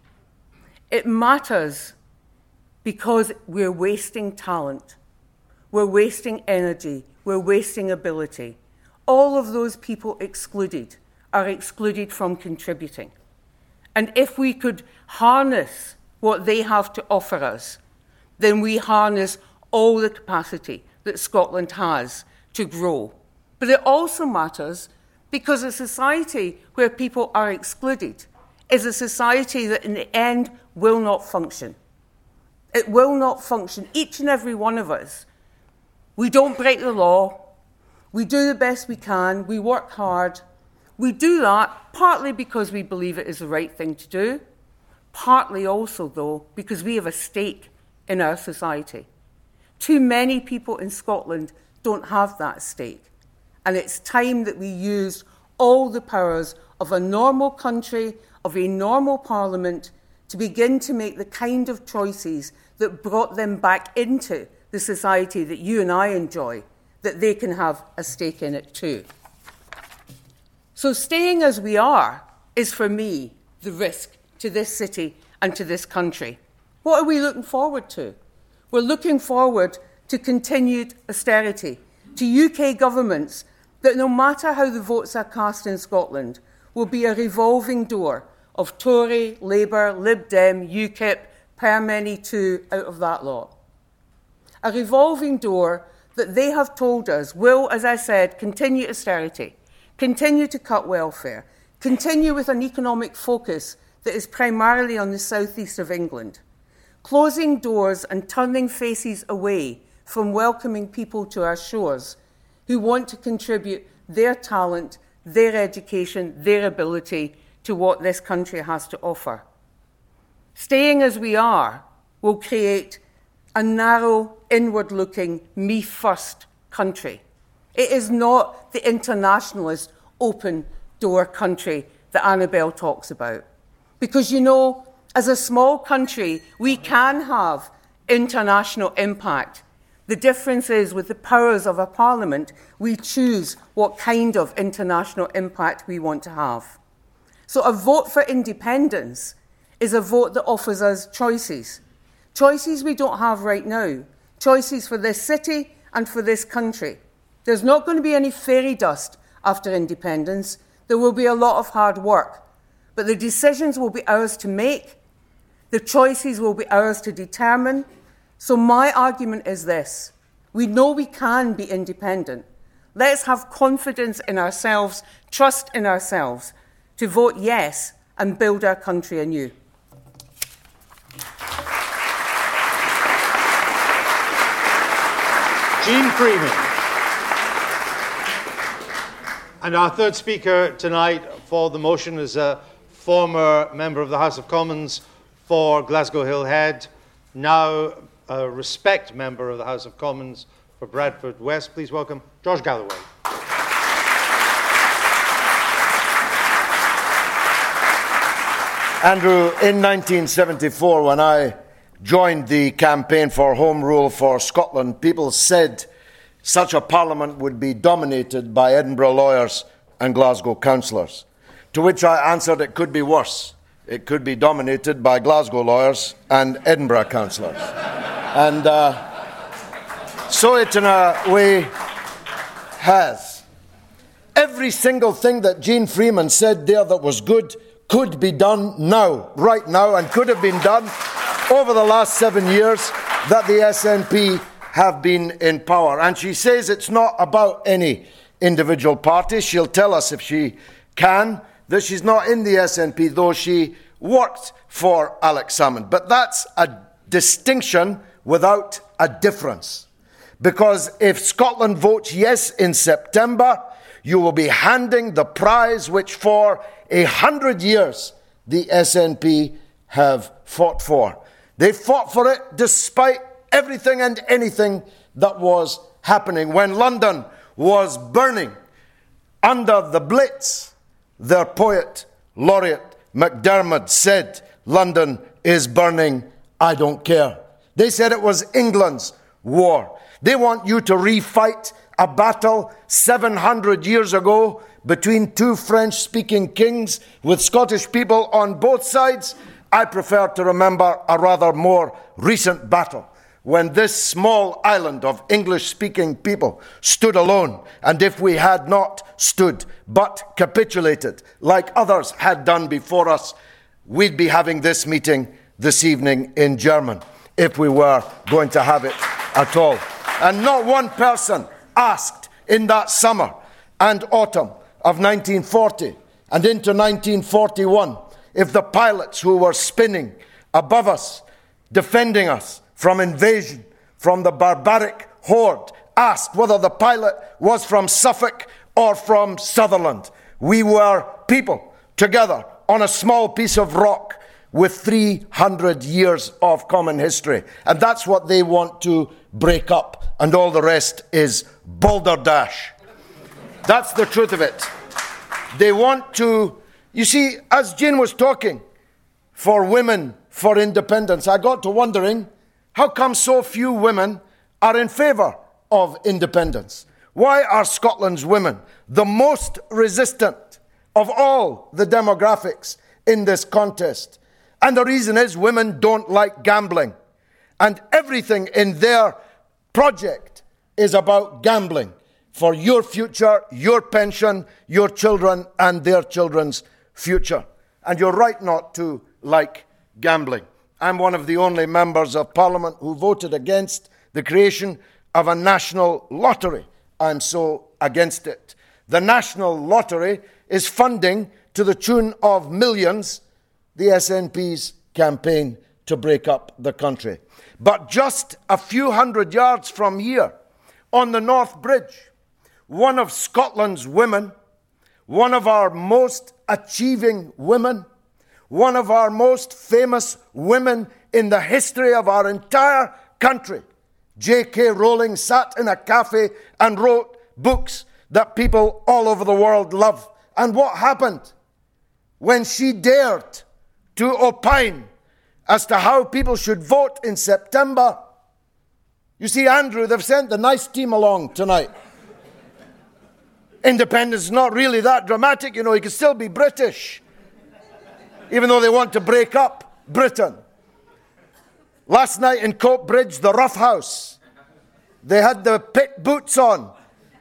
It matters because we're wasting talent. We're wasting energy, we're wasting ability. All of those people excluded are excluded from contributing. And if we could harness what they have to offer us, then we harness all the capacity that Scotland has to grow. But it also matters because a society where people are excluded is a society that in the end will not function. It will not function. Each and every one of us, we don't break the law. We do the best we can. We work hard. We do that partly because we believe it is the right thing to do, partly also, though, because we have a stake in our society. Too many people in Scotland don't have that stake. And it's time that we used all the powers of a normal country, of a normal parliament, to begin to make the kind of choices that brought them back into the society that you and I enjoy, that they can have a stake in it too. So staying as we are is, for me, the risk to this city and to this country. What are we looking forward to? We're looking forward to continued austerity, to U K governments that, no matter how the votes are cast in Scotland, will be a revolving door of Tory, Labour, Lib Dem, UKIP, per many too, out of that lot. A revolving door that they have told us will, as I said, continue austerity, continue to cut welfare, continue with an economic focus that is primarily on the southeast of England, closing doors and turning faces away from welcoming people to our shores who want to contribute their talent, their education, their ability to what this country has to offer. Staying as we are will create a narrow, inward-looking, me-first country. It is not the internationalist, open-door country that Annabelle talks about. Because, you know, as a small country, we can have international impact. The difference is, with the powers of a parliament, we choose what kind of international impact we want to have. So a vote for independence is a vote that offers us choices. Choices we don't have right now. Choices for this city and for this country. There's not going to be any fairy dust after independence. There will be a lot of hard work. But the decisions will be ours to make. The choices will be ours to determine. So my argument is this. We know we can be independent. Let's have confidence in ourselves, trust in ourselves, to vote yes and build our country anew. Jean Freeman. And our third speaker tonight for the motion is a former member of the House of Commons for Glasgow Hill Head, now a Respect member of the House of Commons for Bradford West. Please welcome George Galloway. Andrew, in nineteen seventy-four, when I joined the campaign for Home Rule for Scotland, people said such a parliament would be dominated by Edinburgh lawyers and Glasgow councillors. To which I answered it could be worse. It could be dominated by Glasgow lawyers and Edinburgh councillors. And uh, so it in a way has. Every single thing that Jeane Freeman said there that was good could be done now, right now, and could have been done over the last seven years that the S N P have been in power. And she says it's not about any individual party. She'll tell us if she can that she's not in the S N P, though she worked for Alex Salmond. But that's a distinction without a difference. Because if Scotland votes yes in September, you will be handing the prize which for a hundred years the S N P have fought for. They fought for it despite everything and anything that was happening. When London was burning under the Blitz, their poet laureate MacDiarmid said, "London is burning, I don't care." They said it was England's war. They want you to refight a battle seven hundred years ago between two French-speaking kings with Scottish people on both sides. I prefer to remember a rather more recent battle when this small island of English-speaking people stood alone. And if we had not stood but capitulated like others had done before us, we'd be having this meeting this evening in German, if we were going to have it at all. And not one person asked in that summer and autumn of nineteen forty and into nineteen forty-one if the pilots who were spinning above us, defending us from invasion, from the barbaric horde, asked whether the pilot was from Suffolk or from Sutherland. We were people together on a small piece of rock with three hundred years of common history. And that's what they want to break up. And all the rest is balderdash. That's the truth of it. They want to, you see, as Jean was talking, for women, for independence, I got to wondering, how come so few women are in favour of independence? Why are Scotland's women the most resistant of all the demographics in this contest? And the reason is women don't like gambling. And everything in their project is about gambling for your future, your pension, your children and their children's future. And you're right not to like gambling. I'm one of the only members of Parliament who voted against the creation of a national lottery. I'm so against it. The national lottery is funding to the tune of millions the S N P's campaign to break up the country. But just a few hundred yards from here, on the North Bridge, one of Scotland's women, one of our most achieving women, one of our most famous women in the history of our entire country, J K Rowling, sat in a cafe and wrote books that people all over the world love. And what happened when she dared to opine as to how people should vote in September? You see, Andrew, they've sent the nice team along tonight. Independence is not really that dramatic, you know, you can still be British, even though they want to break up Britain. Last night in Coatbridge, the Rough House, they had the pit boots on.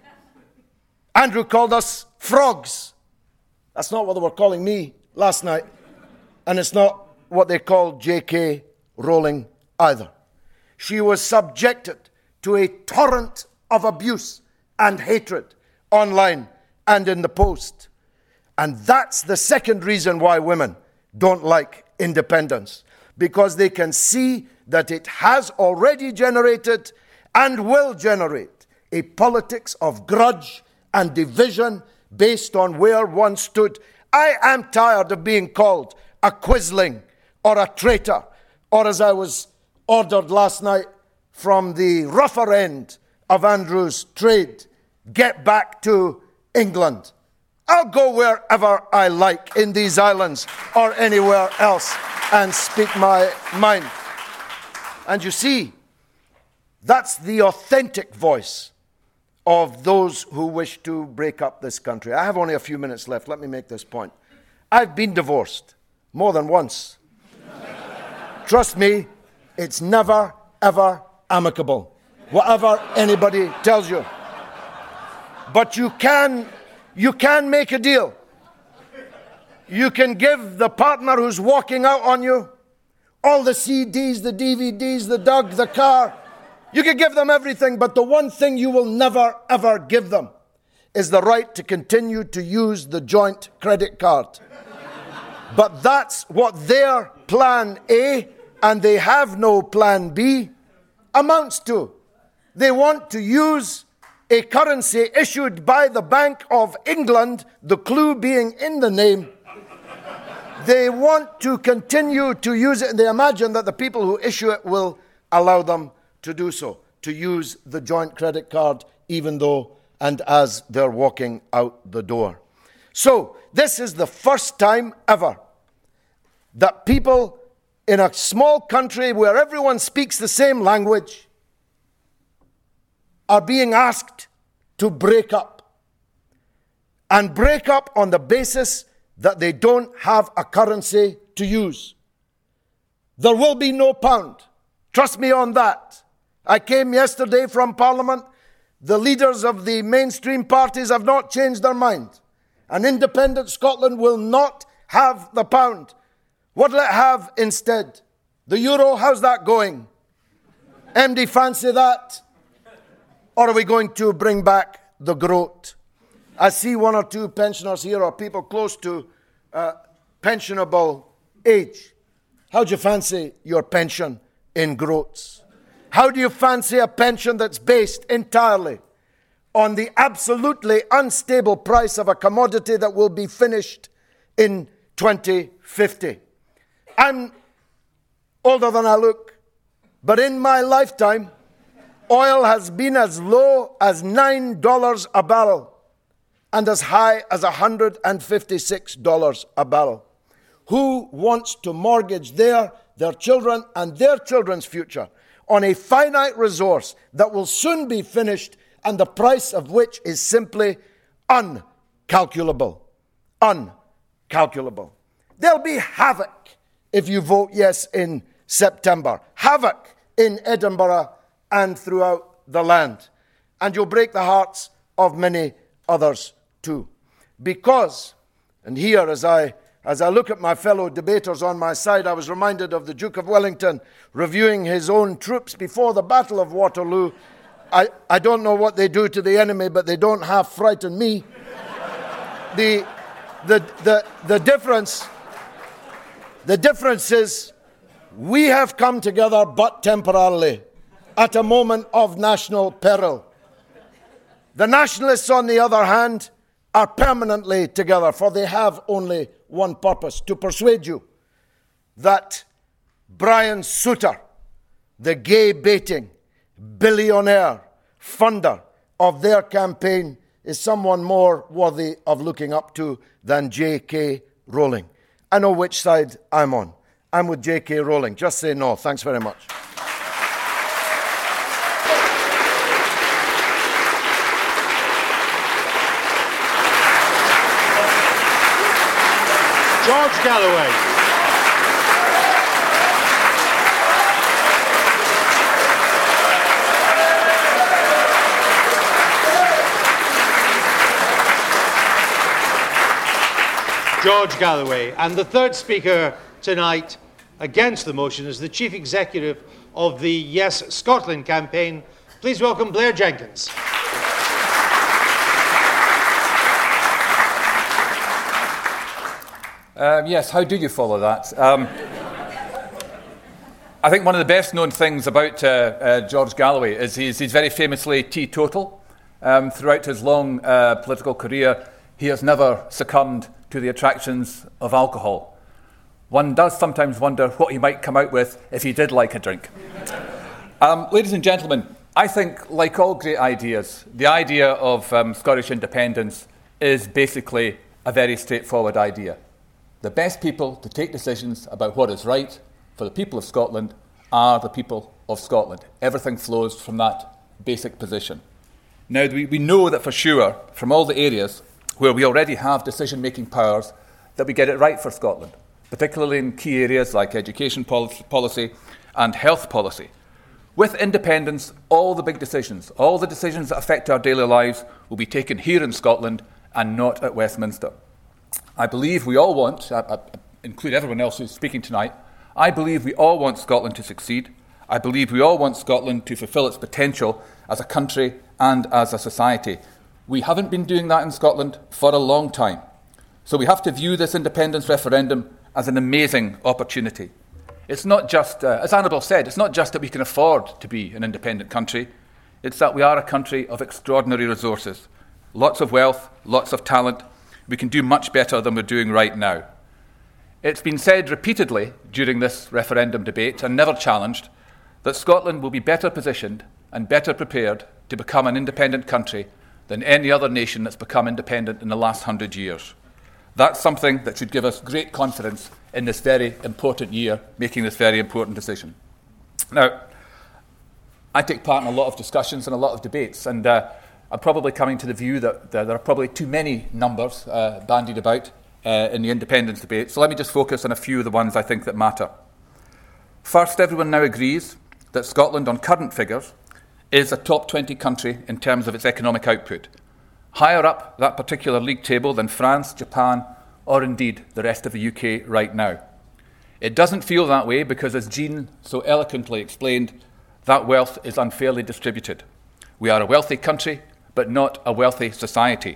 Andrew called us frogs. That's not what they were calling me last night. And it's not what they called J K Rowling either. She was subjected to a torrent of abuse and hatred online and in the post. And that's the second reason why women don't like independence. Because they can see that it has already generated and will generate a politics of grudge and division based on where one stood. I am tired of being called a quisling or a traitor, or as I was ordered last night from the rougher end of Andrew's trade, get back to England. I'll go wherever I like in these islands or anywhere else and speak my mind. And you see, that's the authentic voice of those who wish to break up this country. I have only a few minutes left. Let me make this point. I've been divorced more than once. Trust me, it's never, ever amicable, whatever anybody tells you. But you can, you can make a deal. You can give the partner who's walking out on you all the C Ds, the D V Ds, the dog, the car. You can give them everything, but the one thing you will never, ever give them is the right to continue to use the joint credit card. But that's what their plan A, and they have no plan B, amounts to. They want to use a currency issued by the Bank of England, the clue being in the name. They want to continue to use it, and they imagine that the people who issue it will allow them to do so, to use the joint credit card, even though and as they're walking out the door. So, this is the first time ever that people in a small country where everyone speaks the same language are being asked to break up. And break up on the basis that they don't have a currency to use. There will be no pound. Trust me on that. I came yesterday from Parliament. The leaders of the mainstream parties have not changed their mind. An independent Scotland will not have the pound. What will it have instead? The euro, how's that going? M D fancy that? Or are we going to bring back the groat? I see one or two pensioners here, or people close to uh, pensionable age. How do you fancy your pension in groats? How do you fancy a pension that's based entirely on the absolutely unstable price of a commodity that will be finished in twenty fifty? I'm older than I look, but in my lifetime, oil has been as low as nine dollars a barrel and as high as one hundred fifty-six dollars a barrel. Who wants to mortgage their, their children and their children's future on a finite resource that will soon be finished and the price of which is simply uncalculable? Uncalculable. There'll be havoc if you vote yes in September. Havoc in Edinburgh and throughout the land. And you'll break the hearts of many others too. Because, and here as I as I look at my fellow debaters on my side, I was reminded of the Duke of Wellington reviewing his own troops before the Battle of Waterloo. I, I don't know what they do to the enemy, but they don't half frighten me. The, the, the, the difference, the difference is we have come together but temporarily at a moment of national peril. The nationalists, on the other hand, are permanently together, for they have only one purpose: to persuade you that Brian Souter, the gay-baiting, billionaire funder of their campaign, is someone more worthy of looking up to than J K Rowling. I know which side I'm on. I'm with J K Rowling. Just say no. Thanks very much. George Galloway. George Galloway. And the third speaker tonight against the motion is the Chief Executive of the Yes Scotland campaign. Please welcome Blair Jenkins. Um, yes, how do you follow that? Um, I think one of the best known things about uh, uh, George Galloway is he's, he's very famously teetotal. Um, throughout his long uh, political career, he has never succumbed to the attractions of alcohol. One does sometimes wonder what he might come out with if he did like a drink. Um, ladies and gentlemen, I think, like all great ideas, the idea of um, Scottish independence is basically a very straightforward idea. The best people to take decisions about what is right for the people of Scotland are the people of Scotland. Everything flows from that basic position. Now, we, we know that for sure, from all the areas where we already have decision-making powers, that we get it right for Scotland, particularly in key areas like education policy and health policy. With independence, all the big decisions, all the decisions that affect our daily lives will be taken here in Scotland and not at Westminster. I believe we all want, I, I include everyone else who's speaking tonight, I believe we all want Scotland to succeed. I believe we all want Scotland to fulfil its potential as a country and as a society. We haven't been doing that in Scotland for a long time. So we have to view this independence referendum as an amazing opportunity. It's not just, uh, as Annabel said, it's not just that we can afford to be an independent country. It's that we are a country of extraordinary resources. Lots of wealth, lots of talent. We can do much better than we're doing right now. It's been said repeatedly during this referendum debate, and never challenged, that Scotland will be better positioned and better prepared to become an independent country than any other nation that's become independent in the last hundred years. That's something that should give us great confidence in this very important year, making this very important decision. Now, I take part in a lot of discussions and a lot of debates, and uh, I'm probably coming to the view that uh, there are probably too many numbers uh, bandied about uh, in the independence debate. So let me just focus on a few of the ones I think that matter. First, everyone now agrees that Scotland, on current figures, is a top twenty country in terms of its economic output, higher up that particular league table than France, Japan, or indeed the rest of the U K right now. It doesn't feel that way because, as Jean so eloquently explained, that wealth is unfairly distributed. We are a wealthy country, but not a wealthy society.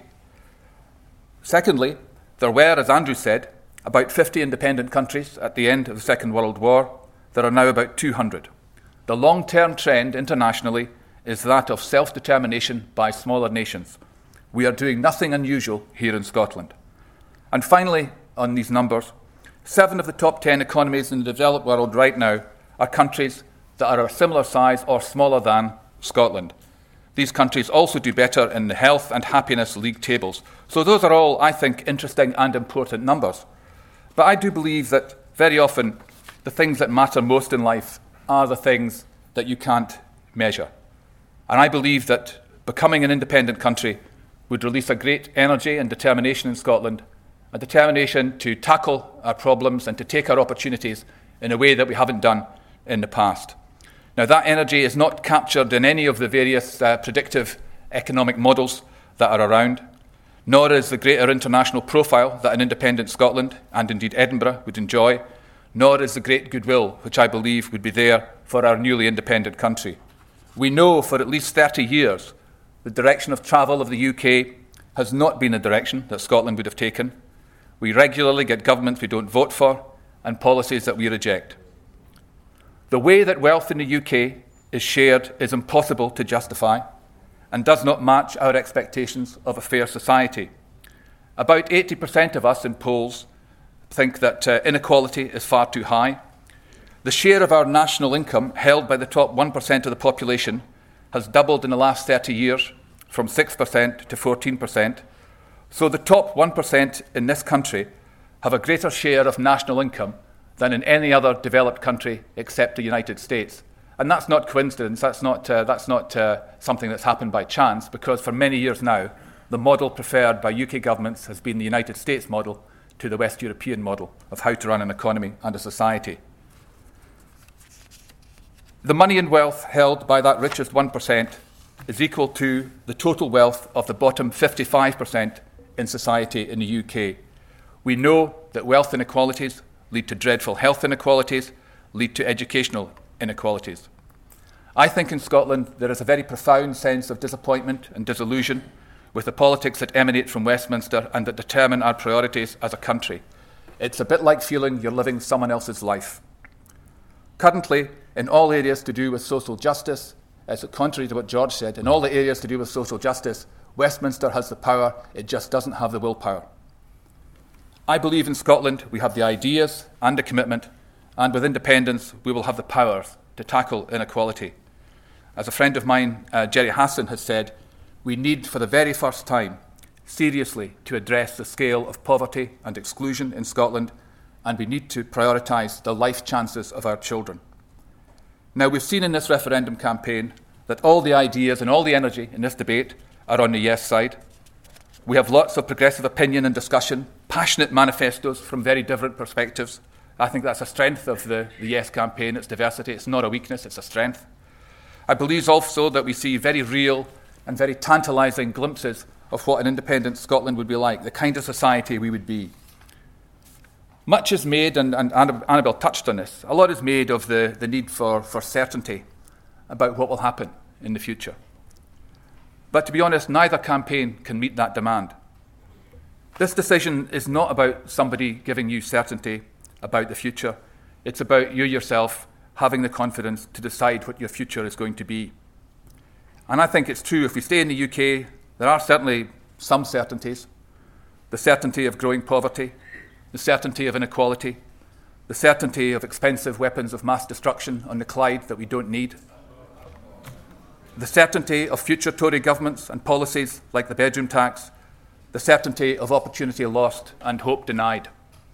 Secondly, there were, as Andrew said, about fifty independent countries at the end of the Second World War. There are now about two hundred. The long-term trend internationally is that of self-determination by smaller nations. We are doing nothing unusual here in Scotland. And finally, on these numbers, seven of the top ten economies in the developed world right now are countries that are a similar size or smaller than Scotland. These countries also do better in the health and happiness league tables. So those are all, I think, interesting and important numbers. But I do believe that very often the things that matter most in life are the things that you can't measure. And I believe that becoming an independent country would release a great energy and determination in Scotland, a determination to tackle our problems and to take our opportunities in a way that we haven't done in the past. Now, that energy is not captured in any of the various uh, predictive economic models that are around, nor is the greater international profile that an independent Scotland, and indeed Edinburgh, would enjoy, nor is the great goodwill which I believe would be there for our newly independent country. We know for at least thirty years the direction of travel of the U K has not been the direction that Scotland would have taken. We regularly get governments we don't vote for and policies that we reject. The way that wealth in the U K is shared is impossible to justify and does not match our expectations of a fair society. About eighty percent of us in polls think that uh, inequality is far too high. The share of our national income held by the top one percent of the population has doubled in the last thirty years, from six percent to fourteen percent. So the top one percent in this country have a greater share of national income than in any other developed country except the United States. And that's not coincidence, that's not, uh, that's not uh, something that's happened by chance, because for many years now, the model preferred by U K governments has been the United States model to the West European model of how to run an economy and a society. The money and wealth held by that richest one percent is equal to the total wealth of the bottom fifty-five percent in society in the U K. We know that wealth inequalities lead to dreadful health inequalities, lead to educational inequalities. I think in Scotland there is a very profound sense of disappointment and disillusion with the politics that emanate from Westminster and that determine our priorities as a country. It's a bit like feeling you're living someone else's life. Currently, in all areas to do with social justice, as contrary to what George said, in all the areas to do with social justice, Westminster has the power, it just doesn't have the willpower. I believe in Scotland we have the ideas and the commitment, and with independence we will have the powers to tackle inequality. As a friend of mine, uh, Jerry Hassan, has said, we need for the very first time seriously to address the scale of poverty and exclusion in Scotland, and we need to prioritise the life chances of our children. Now, we've seen in this referendum campaign that all the ideas and all the energy in this debate are on the yes side. We have lots of progressive opinion and discussion, passionate manifestos from very different perspectives. I think that's a strength of the, the Yes campaign, its diversity. It's not a weakness, it's a strength. I believe also that we see very real and very tantalising glimpses of what an independent Scotland would be like, the kind of society we would be. Much is made, and, and Annabel touched on this, a lot is made of the, the need for, for certainty about what will happen in the future. But to be honest, neither campaign can meet that demand. This decision is not about somebody giving you certainty about the future. It's about you yourself having the confidence to decide what your future is going to be. And I think it's true, if we stay in the U K, there are certainly some certainties. The certainty of growing poverty, the certainty of inequality, the certainty of expensive weapons of mass destruction on the Clyde that we don't need, the certainty of future Tory governments and policies like the bedroom tax, the certainty of opportunity lost and hope denied.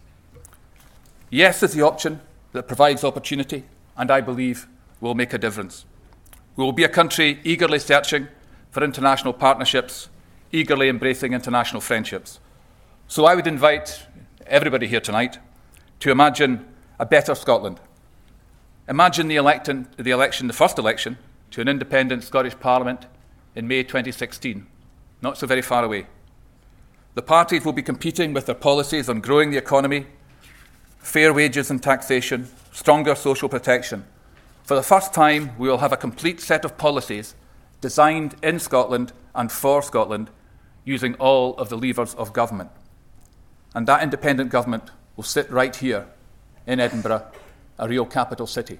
Yes is the option that provides opportunity, and I believe will make a difference. We will be a country eagerly searching for international partnerships, eagerly embracing international friendships. So I would invite everybody here tonight to imagine a better Scotland. Imagine the, electin, the election, the first election, to an independent Scottish Parliament in May twenty sixteen, not so very far away. The parties will be competing with their policies on growing the economy, fair wages and taxation, stronger social protection. For the first time, we will have a complete set of policies designed in Scotland and for Scotland, using all of the levers of government. And that independent government will sit right here in Edinburgh, a real capital city.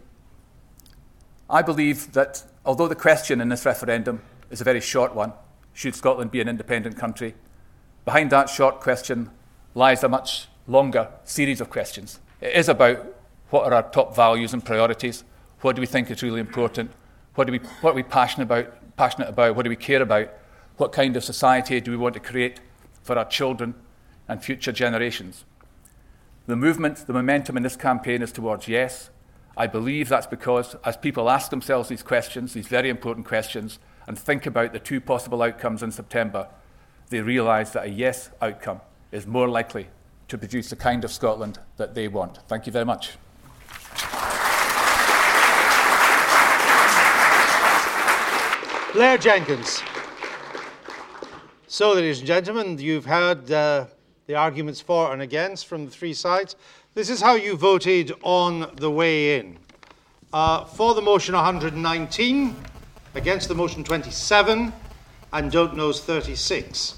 I believe that although the question in this referendum is a very short one, should Scotland be an independent country, behind that short question lies a much longer series of questions. It is about what are our top values and priorities, what do we think is really important, what, do we, what are we passionate about, passionate about, what do we care about, what kind of society do we want to create for our children and future generations. The movement, the momentum in this campaign is towards yes. I believe that's because as people ask themselves these questions, these very important questions, and think about the two possible outcomes in September, they realise that a yes outcome is more likely to produce the kind of Scotland that they want. Thank you very much. Blair Jenkins. So, ladies and gentlemen, you've heard uh, the arguments for and against from the three sides. This is how you voted on the way in. Uh, for the motion, one hundred nineteen. Against the motion, twenty-seven. And don't knows, thirty-six.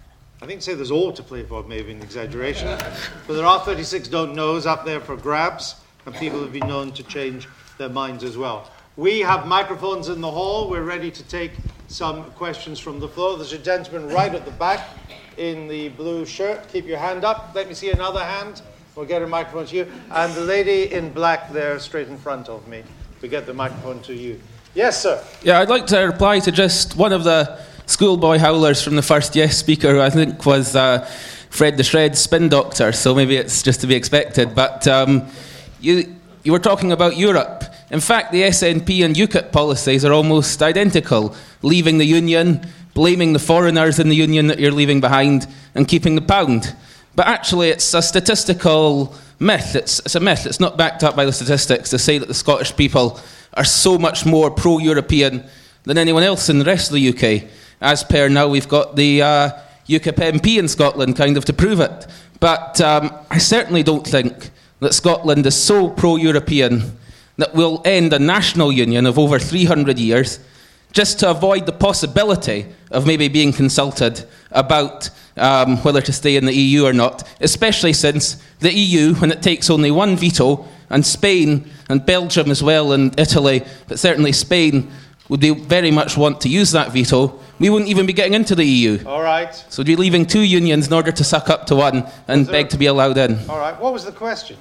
I think to say there's all to play for may be an exaggeration. But there are thirty-six don't knows up there for grabs. And people have been known to change their minds as well. We have microphones in the hall. We're ready to take some questions from the floor. There's a gentleman right at the back in the blue shirt. Keep your hand up. Let me see another hand. We'll get a microphone to you. And the lady in black there straight in front of me. We get the microphone to you. Yes, sir. Yeah, I'd like to reply to just one of the schoolboy howlers from the first Yes speaker, who I think was uh, Fred the Shred spin doctor, so maybe it's just to be expected. But um, you, you were talking about Europe. In fact, the S N P and UKIP policies are almost identical. Leaving the union, blaming the foreigners in the union that you're leaving behind, and keeping the pound. But actually, it's a statistical myth. It's, it's a myth. It's not backed up by the statistics to say that the Scottish people are so much more pro-European than anyone else in the rest of the U K. As per now, we've got the uh, UKIP M P in Scotland kind of to prove it. But um, I certainly don't think that Scotland is so pro-European that we'll end a national union of over three hundred years just to avoid the possibility of maybe being consulted about um, whether to stay in the E U or not, especially since the E U, when it takes only one veto, and Spain and Belgium as well and Italy, but certainly Spain would be very much want to use that veto, we wouldn't even be getting into the E U. All right. So we'd be leaving two unions in order to suck up to one and beg to be allowed in. All right. What was the question?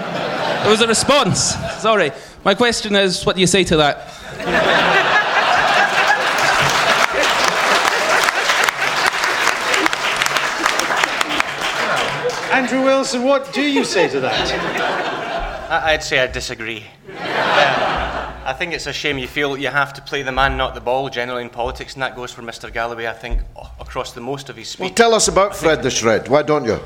It was a response. Sorry. My question is, what do you say to that? Andrew Wilson, what do you say to that? I'd say I disagree. um, I think it's a shame you feel you have to play the man, not the ball, generally in politics, and that goes for Mister Galloway, I think, across the most of his speech. Well, tell us about Fred the Shred, why don't you?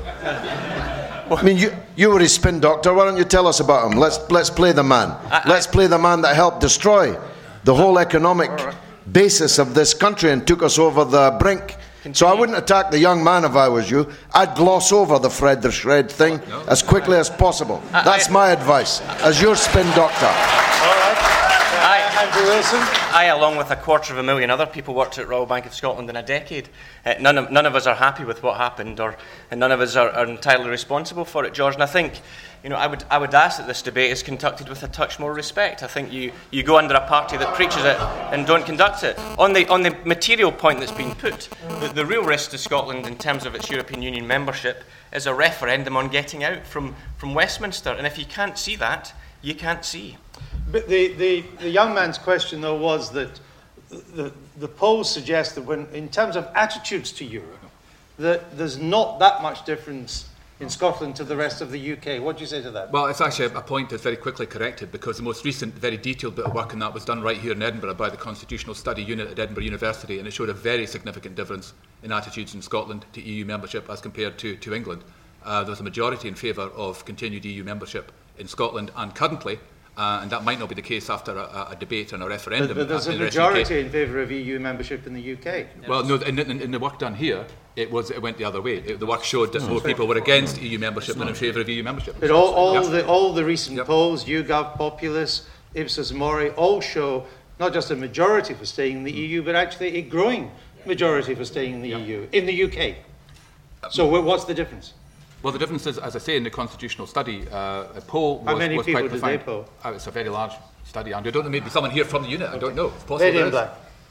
I mean, you, you were his spin doctor, why don't you tell us about him? Let's, let's play the man. I, let's I, play the man that helped destroy the whole economic basis of this country and took us over the brink. So I wouldn't attack the young man if I was you. I'd gloss over the Fred the Shred thing no. as quickly as possible. I, That's I, my advice, as your spin doctor. All right. I, Andrew Wilson. I, along with a quarter of a million other people, worked at Royal Bank of Scotland in a decade. Uh, none, of, none of us are happy with what happened, or and none of us are, are entirely responsible for it, George. And I think, you know, I would I would ask that this debate is conducted with a touch more respect. I think you, you go under a party that preaches it and don't conduct it. On the on the material point that's been put, the, the real risk to Scotland in terms of its European Union membership is a referendum on getting out from, from Westminster. And if you can't see that, you can't see. But the, the, the young man's question, though, was that the, the polls suggest that when, in terms of attitudes to Europe, that there's not that much difference in Scotland to the rest of the U K. What do you say to that? Well, it's actually a point that's very quickly corrected, because the most recent, very detailed bit of work on that was done right here in Edinburgh by the Constitutional Study Unit at Edinburgh University, and it showed a very significant difference in attitudes in Scotland to E U membership as compared to, to England. Uh, there was a majority in favour of continued E U membership in Scotland, and currently, Uh, and that might not be the case after a, a debate and a referendum. But, but there's a in majority in favour of E U membership in the U K. Well, no, in, in, in the work done here, it was it went the other way. It, the work showed that more people were against E U membership than in favour of E U membership. But all, all, yep. the, all the recent yep. polls, YouGov, Populus, Ipsos Mori, all show not just a majority for staying in the E U, but actually a growing majority for staying in the yep. E U, in the U K. So what's the difference? Well, the difference is, as I say, in the constitutional study, uh, a poll was, How many was people quite did profound. they poll? Oh, it's a very large study, and I don't know, maybe someone here from the unit, I don't know. It's possible. Lady in black.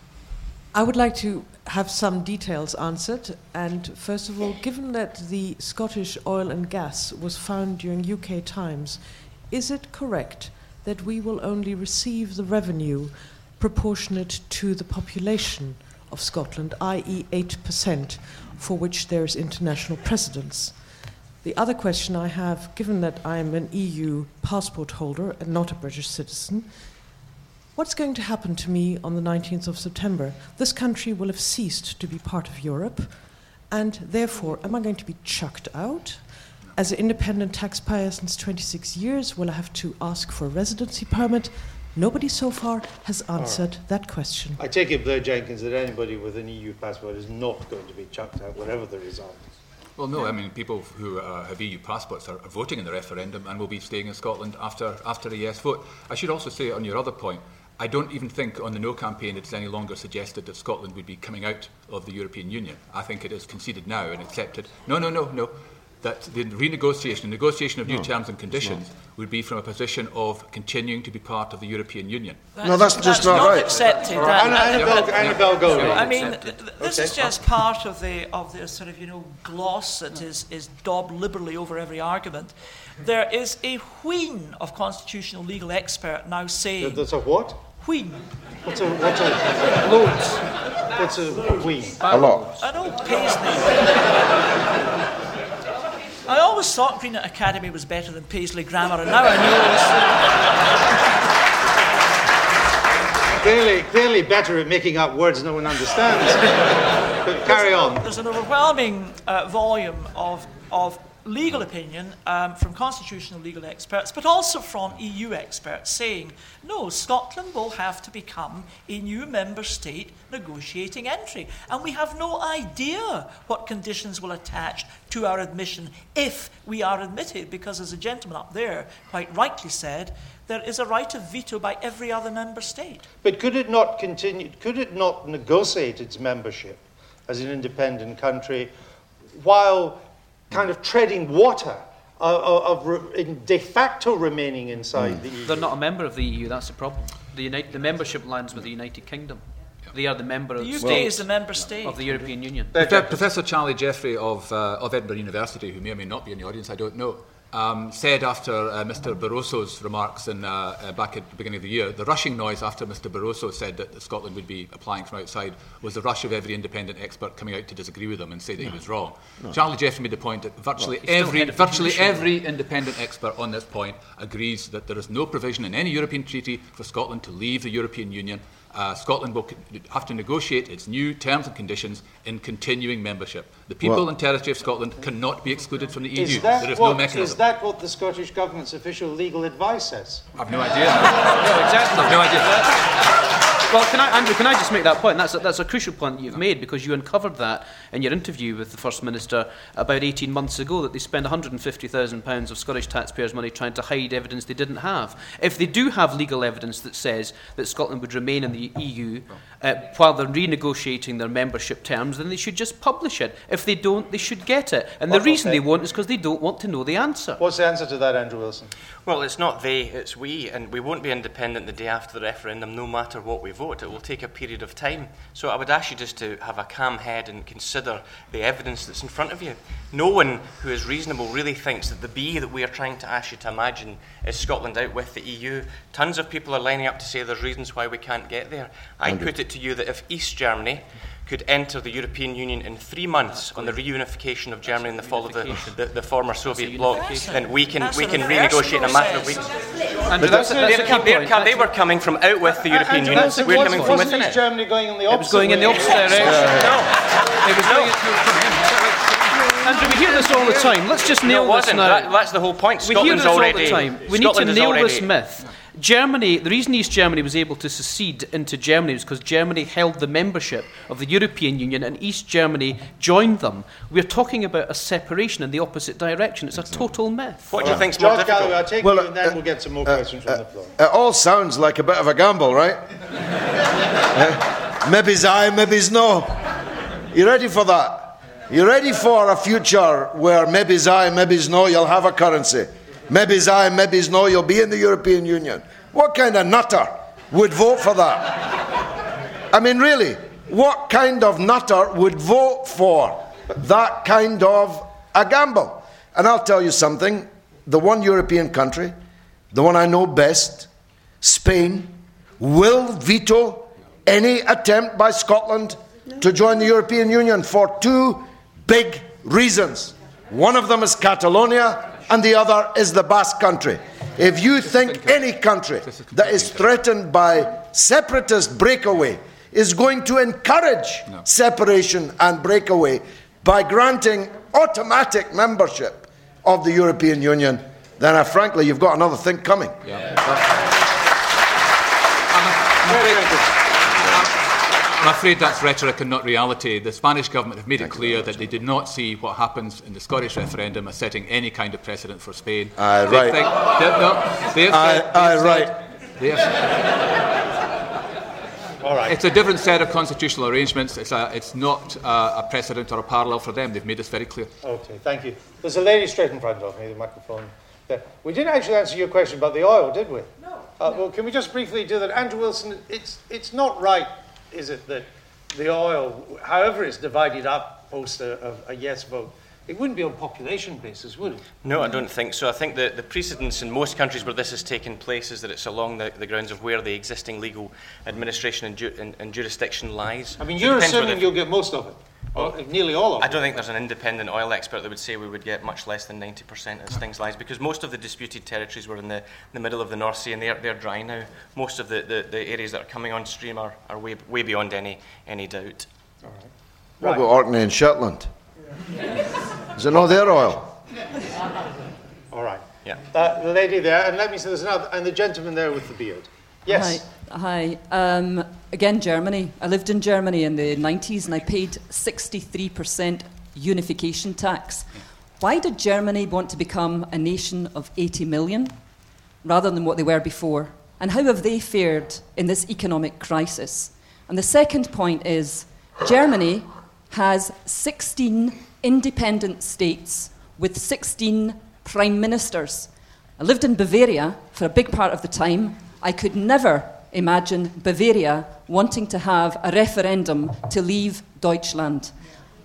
I would like to have some details answered. And first of all, given that the Scottish oil and gas was found during U K times, is it correct that we will only receive the revenue proportionate to the population of Scotland, that is eight percent, for which there is international precedence? The other question I have, given that I'm an E U passport holder and not a British citizen, what's going to happen to me on the nineteenth of September? This country will have ceased to be part of Europe, and therefore, am I going to be chucked out? As an independent taxpayer since twenty-six years, will I have to ask for a residency permit? Nobody so far has answered right. that question. I take it, Blair Jenkins, that anybody with an E U passport is not going to be chucked out, whatever the result is. Well, no, I mean, people who uh, have E U passports are, are voting in the referendum and will be staying in Scotland after, after a yes vote. I should also say, on your other point, I don't even think on the No campaign it's any longer suggested that Scotland would be coming out of the European Union. I think it is conceded now and accepted. No, no, no, no. That the renegotiation, negotiation of new no, terms and conditions would be from a position of continuing to be part of the European Union. That's, no, that's, just that's not, not right. accepted. That, Annabelle, Annabelle Golding. I mean, th- this okay. is just part of the of the sort of you know gloss that is is daubed liberally over every argument. There is a wheen of constitutional legal expert now saying. There's a what? Wheen. What's a what's a loads? What's a wheen? A lot. An old Paisley. I always thought Greenock Academy was better than Paisley Grammar, and now I know. Clearly, clearly better at making up words no one understands. But carry there's on. A, there's an overwhelming uh, volume of of legal opinion um, from constitutional legal experts, but also from E U experts saying, no, Scotland will have to become a new member state negotiating entry. And we have no idea what conditions will attach to our admission if we are admitted, because as the gentleman up there quite rightly said, there is a right of veto by every other member state. But could it not continue, could it not negotiate its membership as an independent country while kind of treading water of, of, of in de facto remaining inside mm. the E U? They're not a member of the E U, that's the problem. The, United, the membership lands with the United Kingdom. They are the member the U K well, is the member state of the European Union. Professor Charlie Jeffrey of, uh, of Edinburgh University, who may or may not be in the audience, I don't know, um, said after uh, Mr Barroso's remarks in, uh, uh, back at the beginning of the year, the rushing noise after Mr Barroso said that Scotland would be applying from outside was the rush of every independent expert coming out to disagree with him and say that no. he was wrong. No. Charlie Jeffrey made the point that virtually well, every virtually every independent expert on this point agrees that there is no provision in any European treaty for Scotland to leave the European Union. Uh, Scotland will have to negotiate its new terms and conditions in continuing membership. The people well, and territory of Scotland cannot be excluded from the E U. There is what, no mechanism. Is that what the Scottish Government's official legal advice says? I've no idea. no, exactly. I've no idea. Well, can I, Andrew, can I just make that point? That's a, that's a crucial point that you've made, because you uncovered that in your interview with the First Minister about eighteen months ago, that they spend one hundred and fifty thousand pounds of Scottish taxpayers' money trying to hide evidence they didn't have. If they do have legal evidence that says that Scotland would remain in the E U uh, while they're renegotiating their membership terms, then they should just publish it. If they don't, they should get it. And what the reason they won't is because they don't want to know the answer. What's the answer to that, Andrew Wilson? Well, it's not they, it's we, and we won't be independent the day after the referendum, no matter what we vote. It will take a period of time. So I would ask you just to have a calm head and consider the evidence that's in front of you. No one who is reasonable really thinks that the B that we are trying to ask you to imagine is Scotland out with the E U. Tons of people are lining up to say there's reasons why we can't get there. I Andrew. put it to you that if East Germany could enter the European Union in three months on the reunification of Germany in the fall of the, the, the former Soviet bloc, then we can we can renegotiate in a matter of weeks. Andrew, that's, that's they, they, they, they were coming from out with the European Union. We're coming from within it. East Germany going in the opposite It was going in the opposite direction. No. It was going Andrew, we hear this all the time. Let's just nail no, this now. That, that's the whole point. We hear Scotland's this already, all the time. We Scotland need to nail already, this myth. Germany, the reason East Germany was able to secede into Germany was because Germany held the membership of the European Union and East Germany joined them. We're talking about a separation in the opposite direction. It's a total myth. What do you think's more George difficult? Galloway, I'll take well, you and then uh, we'll get some more uh, questions uh, from the floor. It all sounds like a bit of a gamble, right? uh, maybe's aye, maybe's no. You ready for that? You ready for a future where maybe's aye, maybe's no, you'll have a currency? Maybe's aye, maybe's no, you'll be in the European Union. What kind of nutter would vote for that? I mean, really, what kind of nutter would vote for that kind of a gamble? And I'll tell you something, the one European country, the one I know best, Spain, will veto any attempt by Scotland to join the European Union for two big reasons. One of them is Catalonia, and the other is the Basque Country. If you think any country that is threatened by separatist breakaway is going to encourage no. separation and breakaway by granting automatic membership of the European Union, then uh, frankly, you've got another thing coming. Yeah. I'm afraid that's rhetoric and not reality. The Spanish government have made it clear that they did not see what happens in the Scottish referendum as setting any kind of precedent for Spain. Aye, right. Think, no, they have aye, said, aye, said, right. They have, All right. It's a different set of constitutional arrangements. It's, a, it's not uh, a precedent or a parallel for them. They've made this very clear. Okay, thank you. There's a lady straight in front of me, the microphone there. We didn't actually answer your question about the oil, did we? No. Uh, well, can we just briefly do that? Andrew Wilson, it's, it's not right, is it, that the oil, however it's divided up post a, a, a yes vote, it wouldn't be on population basis, would it? No, I don't think so. I think the, the precedence in most countries where this has taken place is that it's along the, the grounds of where the existing legal administration and, ju- and, and jurisdiction lies. I mean, so you're assuming you'll get most of it, or well, nearly all of it. I don't think there's an independent oil expert that would say we would get much less than ninety percent as things lies, because most of the disputed territories were in the, the middle of the North Sea, and they're, they're dry now. Most of the, the, the areas that are coming on stream are, are way, way beyond any, any doubt. All right. What Right. about Orkney and Shetland? Is it not their oil? All right. Yeah. Uh, the lady there, and let me say there's another, and the gentleman there with the beard. Yes. Hi. Hi. Um, again, Germany. I lived in Germany in the nineties and I paid sixty-three percent unification tax. Why did Germany want to become a nation of eighty million rather than what they were before? And how have they fared in this economic crisis? And the second point is Germany has sixteen independent states with sixteen prime ministers. I lived in Bavaria for a big part of the time. I could never imagine Bavaria wanting to have a referendum to leave Deutschland.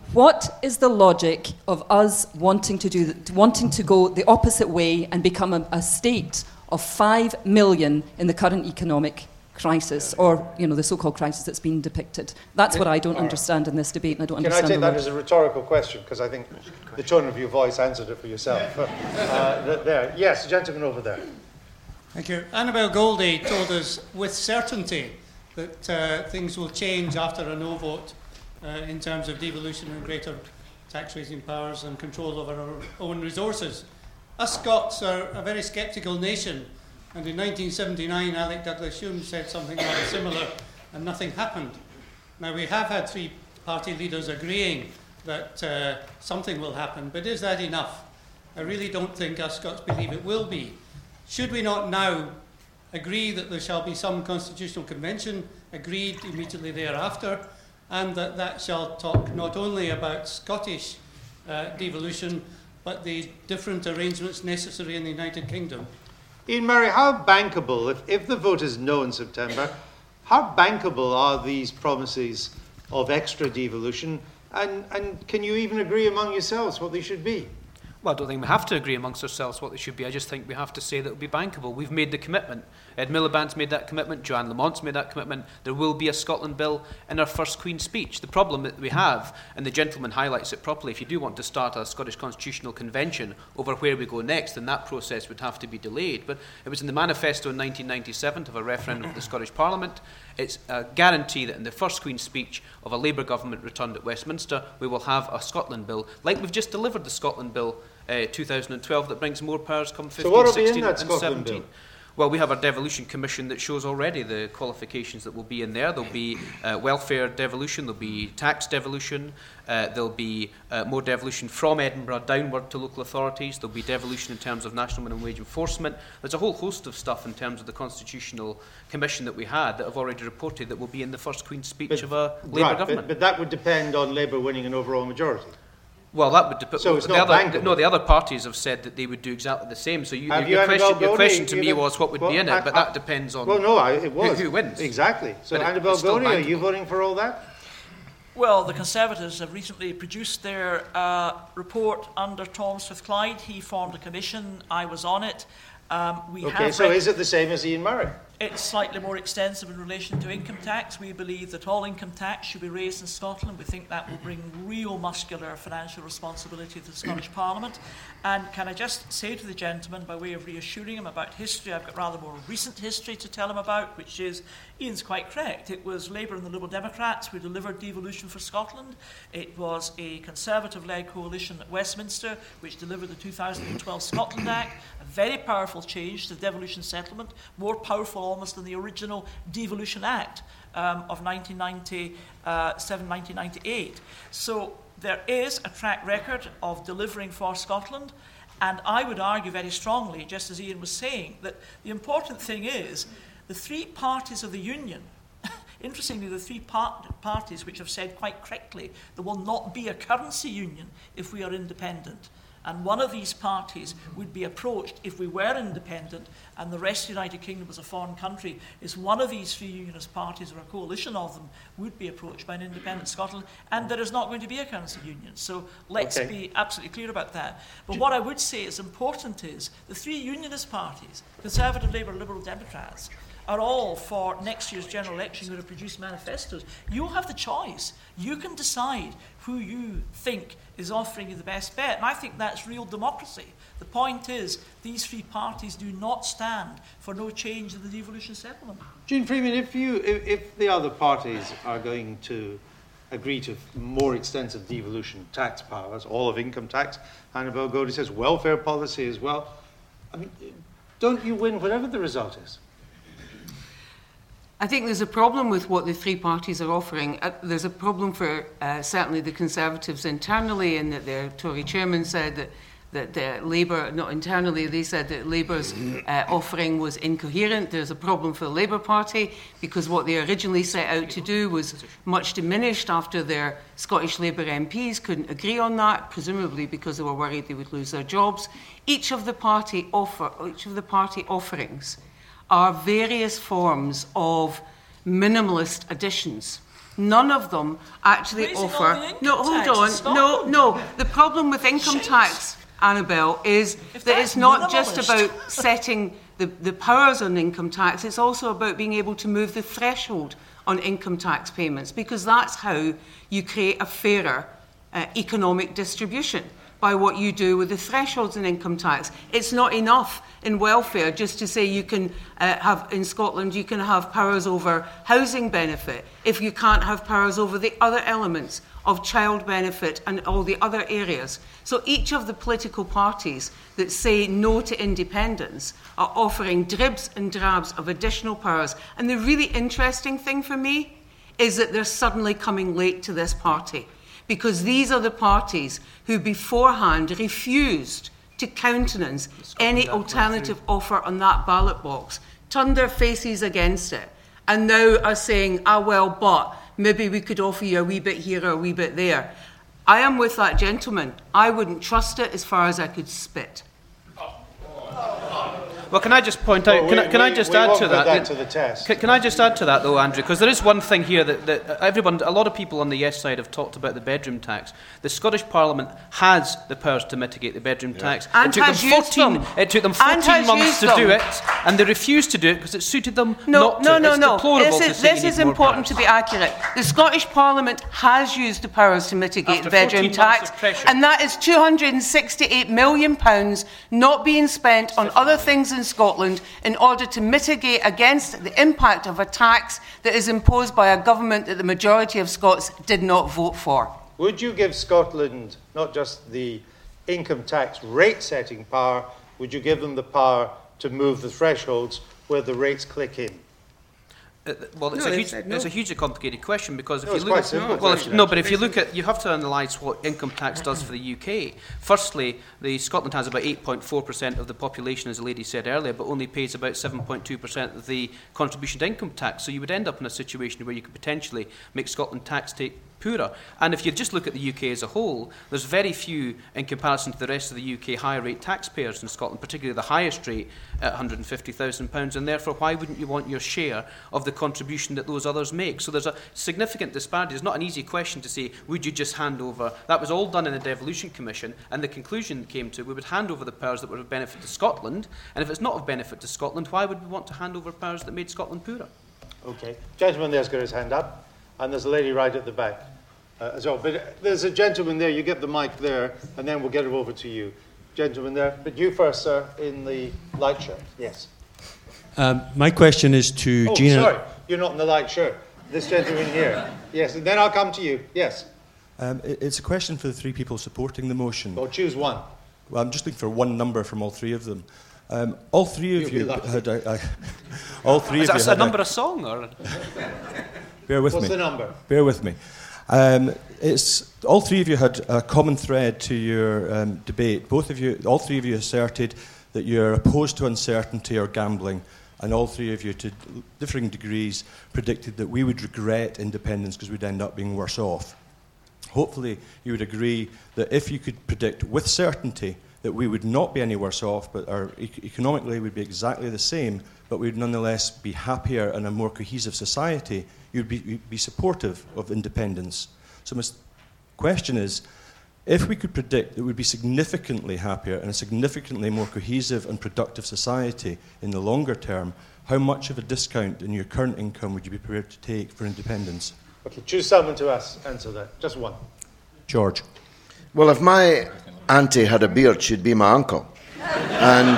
What is the logic of us wanting to do, wanting to go the opposite way and become a, a state of five million in the current economic crisis, or you know the so-called crisis that's been depicted? That's what I don't understand in this debate, and I don't Can understand. Can I take the that as a rhetorical question? Because I think the tone of your voice answered it for yourself. Uh, there, yes, gentleman over there. Thank you. Annabel Goldie told us with certainty that uh, things will change after a no vote uh, in terms of devolution and greater tax-raising powers and control over our own resources. Us Scots are a very sceptical nation, and in nineteen seventy-nine Alec Douglas-Home said something rather similar, and nothing happened. Now, we have had three party leaders agreeing that uh, something will happen, but is that enough? I really don't think us Scots believe it will be. Should we not now agree that there shall be some constitutional convention agreed immediately thereafter, and that that shall talk not only about Scottish uh, devolution, but the different arrangements necessary in the United Kingdom? Ian Murray, how bankable, if, if the vote is no in September, how bankable are these promises of extra devolution, and, and can you even agree among yourselves what they should be? Well, I don't think we have to agree amongst ourselves what they should be. I just think we have to say that it will be bankable. We've made the commitment. Ed Miliband's made that commitment. Joanne Lamont's made that commitment. There will be a Scotland Bill in our first Queen's speech. The problem that we have, and the gentleman highlights it properly, if you do want to start a Scottish Constitutional Convention over where we go next, then that process would have to be delayed. But it was in the manifesto in nineteen ninety-seven to have a referendum of the Scottish Parliament. It's a guarantee that in the first Queen's speech of a Labour government returned at Westminster, we will have a Scotland Bill, like we've just delivered the Scotland Bill uh, two thousand twelve, that brings more powers come fifteen, so what will sixteen be in that and Scotland seventeen. Bill? Well, we have our devolution commission that shows already the qualifications that will be in there. There'll be uh, welfare devolution, there'll be tax devolution, uh, there'll be uh, more devolution from Edinburgh downward to local authorities, there'll be devolution in terms of national minimum wage enforcement. There's a whole host of stuff in terms of the constitutional commission that we had that have already reported that will be in the first Queen's speech but, of a Labour right, government. But, but that would depend on Labour winning an overall majority. Well, that would depend. So it's the not other, bankable. No, the other parties have said that they would do exactly the same. So you, Have your, you question, your Goldie, question to me even, was what would well, be in it, I, but I, that depends on well, no, I, it was. Who, who wins. Exactly. So But it- Annabel it's still Goldie, are bankable. you voting for all that? Well, the Conservatives have recently produced their uh, report under Tom Smith-Clyde. He formed a commission. I was on it. Um, we Okay, have so rec- is it the same as Ian Murray? It's slightly more extensive in relation to income tax. We believe that all income tax should be raised in Scotland. We think that will bring real muscular financial responsibility to the Scottish Parliament. And can I just say to the gentleman, by way of reassuring him about history, I've got rather more recent history to tell him about, which is, Ian's quite correct. It was Labour and the Liberal Democrats who delivered devolution for Scotland. It was a Conservative-led coalition at Westminster which delivered the two thousand twelve Scotland Act, a very powerful change to the devolution settlement, more powerful almost than the original Devolution Act um, of nineteen ninety-seven nineteen ninety-eight. So there is a track record of delivering for Scotland, and I would argue very strongly, just as Ian was saying, that the important thing is the three parties of the Union, interestingly, the three part- parties which have said quite correctly there will not be a currency union if we are independent. And one of these parties would be approached if we were independent and the rest of the United Kingdom was a foreign country, is one of these three unionist parties, or a coalition of them, would be approached by an independent Scotland, and there is not going to be a currency union. So let's Okay. be absolutely clear about that. But what I would say is important is the three unionist parties, Conservative, Labour, Liberal Democrats, are all for next year's general election going to produce manifestos. You have the choice. You can decide who you think is offering you the best bet. And I think that's real democracy. The point is, these three parties do not stand for no change in the devolution settlement. Jean Freeman, if, you, if, if the other parties are going to agree to more extensive devolution tax powers, all of income tax, Annabel Goldie says welfare policy as well, I mean, don't you win whatever the result is? I think there's a problem with what the three parties are offering. Uh, there's a problem for uh, certainly the Conservatives internally, in that their Tory chairman said that that uh, Labour, not internally, they said that Labour's uh, offering was incoherent. There's a problem for the Labour Party because what they originally set out to do was much diminished after their Scottish Labour M Ps couldn't agree on that, presumably because they were worried they would lose their jobs. Each of the party offer, each of the party offerings are various forms of minimalist additions. none of them actually Raising offer... all the income No, hold tax in on. No, Scotland. no. The problem with income Shit. tax, Annabelle, is If that that's it's not just minimalist. about setting the, the powers on income tax, it's also about being able to move the threshold on income tax payments, because that's how you create a fairer uh, economic distribution, by what you do with the thresholds in income tax. It's not enough in welfare just to say you can uh, have, in Scotland, you can have powers over housing benefit if you can't have powers over the other elements of child benefit and all the other areas. So each of the political parties that say no to independence are offering dribs and drabs of additional powers. And the really interesting thing for me is that they're suddenly coming late to this party, because these are the parties who beforehand refused to countenance any alternative offer on that ballot box, turned their faces against it, and now are saying, ah, well, but maybe we could offer you a wee bit here or a wee bit there. I am with that gentleman. I wouldn't trust it as far as I could spit. Well, can I just point out, Well, can, we, I, can I we- just we add won't to put that? that to the test. Can, can I just add to that, though, Andrew? Because there is one thing here that, that everyone, a lot of people on the yes side have talked about the bedroom tax. The Scottish Parliament has the powers to mitigate the bedroom tax. And it took has them used fourteen. them. It took them And fourteen has months used to them. do it, and they refused to do it because it suited them No, not no, to. no, it's no. deplorable This to is, say this you is need more important powers. to be accurate. The Scottish Parliament has used the powers to mitigate After the bedroom fourteen months tax, of pressure. and that is two hundred sixty-eight million pounds not being spent on other things in Scotland in order to mitigate against the impact of a tax that is imposed by a government that the majority of Scots did not vote for. Would you give Scotland not just the income tax rate setting power, would you give them the power to move the thresholds where the rates click in? Uh, well, it's, No, a they huge, said no. it's a hugely complicated question, because if No, you it's look quite at simple well, if, question, no, but if actually. you look at, you have to analyse what income tax does for the U K. Firstly, the Scotland has about eight point four percent of the population, as the lady said earlier, but only pays about seven point two percent of the contribution to income tax. So you would end up in a situation where you could potentially make Scotland tax take poorer. And if you just look at the U K as a whole, there's very few, in comparison to the rest of the U K, higher rate taxpayers in Scotland, particularly the highest rate at one hundred fifty thousand pounds, and therefore why wouldn't you want your share of the contribution that those others make? So there's a significant disparity. It's not an easy question to say, would you just hand over? That was all done in the Devolution Commission, and the conclusion came to, we would hand over the powers that were of benefit to Scotland, and if it's not of benefit to Scotland, why would we want to hand over powers that made Scotland poorer? Okay. Gentleman there's got his hand up, and there's a lady right at the back uh, as well. But there's a gentleman there, you get the mic there, and then we'll get it over to you. Gentleman there, but you first, sir, in the light shirt. Yes. Um, my question is to Oh, Gina. sorry, you're not in the light shirt. This gentleman here. Yes, and then I'll come to you. Yes. Um, it- it's a question for the three people supporting the motion. Well, choose one. Well, I'm just looking for one number from all three of them. Um, all three of You'll be you lucky. had a, a, all three Is of you that a had number a song, or? Bear with What's me. the number? Bear with me. Um, it's all three of you had a common thread to your um, debate. Both of you, all three of you, asserted that you're opposed to uncertainty or gambling, and all three of you, to differing degrees, predicted that we would regret independence because we'd end up being worse off. Hopefully, you would agree that if you could predict with certainty that we would not be any worse off, but our e- economically would be exactly the same, but we would nonetheless be happier and a more cohesive society, you'd be, you'd be supportive of independence. So my s- question is, if we could predict that we'd be significantly happier and a significantly more cohesive and productive society in the longer term, how much of a discount in your current income would you be prepared to take for independence? Okay, choose someone to ask, answer that. Just one. George. Well, if my auntie had a beard, she'd be my uncle. And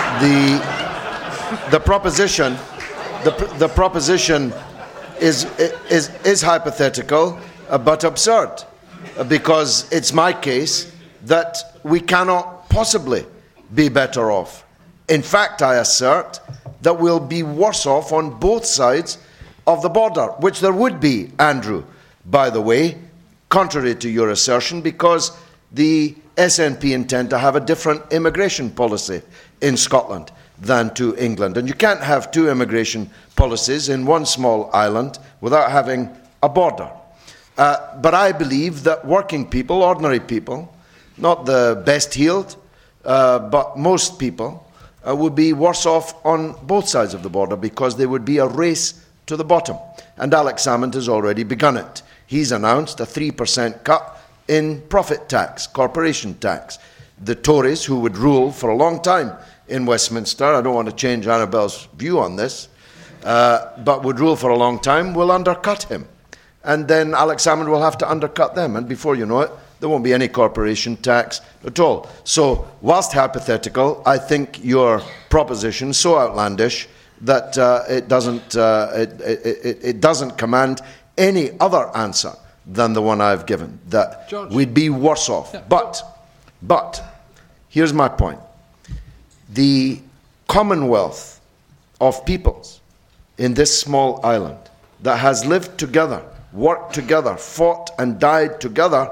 the, the proposition, the, pr- the proposition is, is, is hypothetical, uh, but absurd, uh, because it's my case that we cannot possibly be better off. In fact, I assert that we'll be worse off on both sides of the border, which there would be, Andrew, by the way, contrary to your assertion, because the S N P intend to have a different immigration policy in Scotland than to England. And you can't have two immigration policies in one small island without having a border. Uh, but I believe that working people, ordinary people, not the best heeled, uh, but most people, uh, would be worse off on both sides of the border, because there would be a race to the bottom. And Alex Salmond has already begun it. He's announced a three percent cut in profit tax, corporation tax. The Tories, who would rule for a long time in Westminster, I don't want to change Annabelle's view on this, uh, but would rule for a long time, will undercut him. And then Alex Salmond will have to undercut them. And before you know it, there won't be any corporation tax at all. So, whilst hypothetical, I think your proposition is so outlandish that uh, it doesn't uh, it, it, it doesn't command any other answer than the one I've given. That George. We'd be worse off. Yeah. But, but here's my point: the commonwealth of peoples in this small island that has lived together, worked together, fought and died together,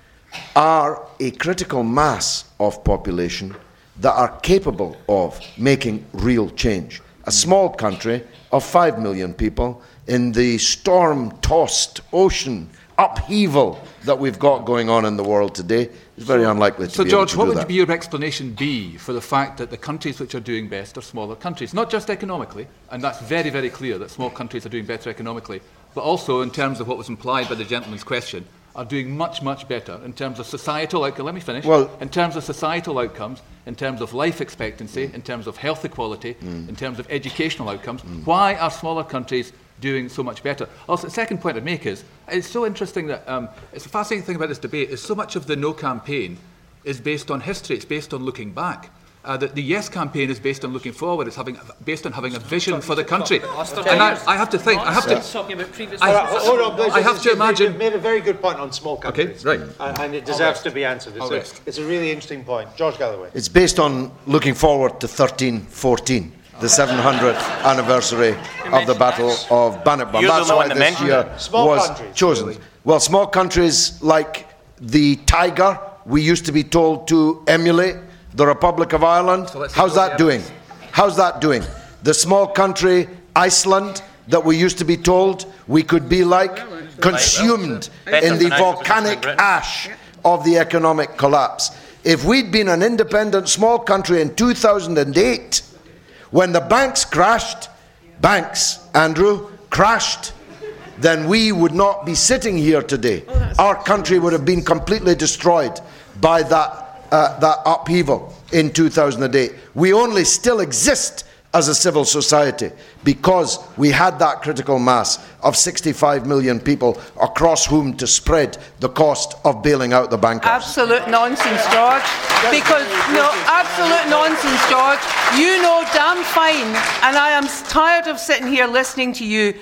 are a critical mass of population that are capable of making real change. A small country of five million people in the storm-tossed ocean upheaval that we've got going on in the world today is very so, unlikely to so be George, able to what do would that. your explanation be for the fact that the countries which are doing best are smaller countries? Not just economically, and that's very, very clear that small countries are doing better economically, but also in terms of what was implied by the gentleman's question, are doing much, much better in terms of societal outcomes. Let me finish. Well, in terms of societal outcomes, in terms of life expectancy, mm. in terms of health equality, mm. in terms of educational outcomes. Mm. Why are smaller countries doing so much better? Also, the second point I'd make is, it's so interesting that, um, it's a fascinating thing about this debate, is so much of the No campaign is based on history, it's based on looking back. Uh, the, the Yes campaign is based on looking forward. It's having, based on having a vision for the country. And I, I have to think. I have to. I, Hold on, please. I have to imagine. You've made a very good point on small countries. Okay, right. And, and it deserves to be answered. It's a, it's a really interesting point. George Galloway. It's based on looking forward to thirteen fourteen, the seven hundredth anniversary of the Battle of Bannockburn. You're That's the why one that this year Small was countries, chosen. really. Well, small countries like the Tiger, we used to be told to emulate the Republic of Ireland. So How's that doing? How's that doing? The small country Iceland that we used to be told we could be like, consumed in the volcanic ash of the economic collapse. If we'd been an independent small country in two thousand eight, when the banks crashed, banks, Andrew, crashed, then we would not be sitting here today. Our country would have been completely destroyed by that Uh, that upheaval in two thousand eight. We only still exist as a civil society because we had that critical mass of sixty-five million people across whom to spread the cost of bailing out the bankers. Absolute nonsense, George. Because, no, absolute nonsense, George. You know damn fine, and I am tired of sitting here listening to you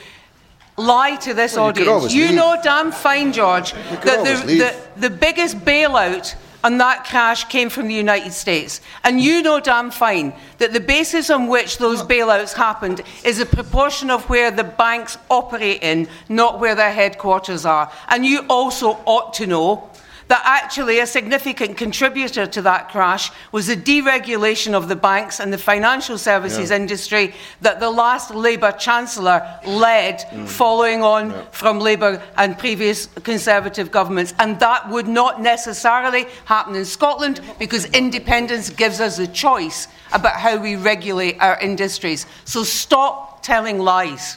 lie to this well, you audience. You leave. know damn fine, George, that the, the, the biggest bailout on that crash came from the United States. And you know damn fine that the basis on which those bailouts happened is a proportion of where the banks operate in, not where their headquarters are. And you also ought to know that actually a significant contributor to that crash was the deregulation of the banks and the financial services yeah. industry that the last Labour Chancellor led mm. following on yeah. from Labour and previous Conservative governments. And that would not necessarily happen in Scotland because independence gives us a choice about how we regulate our industries. So stop telling lies.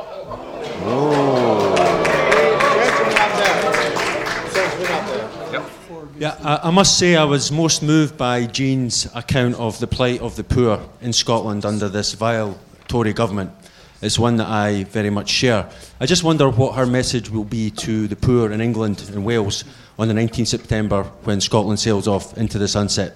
Oh. Yeah, I, I must say I was most moved by Jean's account of the plight of the poor in Scotland under this vile Tory government. It's one that I very much share. I just wonder what her message will be to the poor in England and Wales on the nineteenth of September when Scotland sails off into the sunset.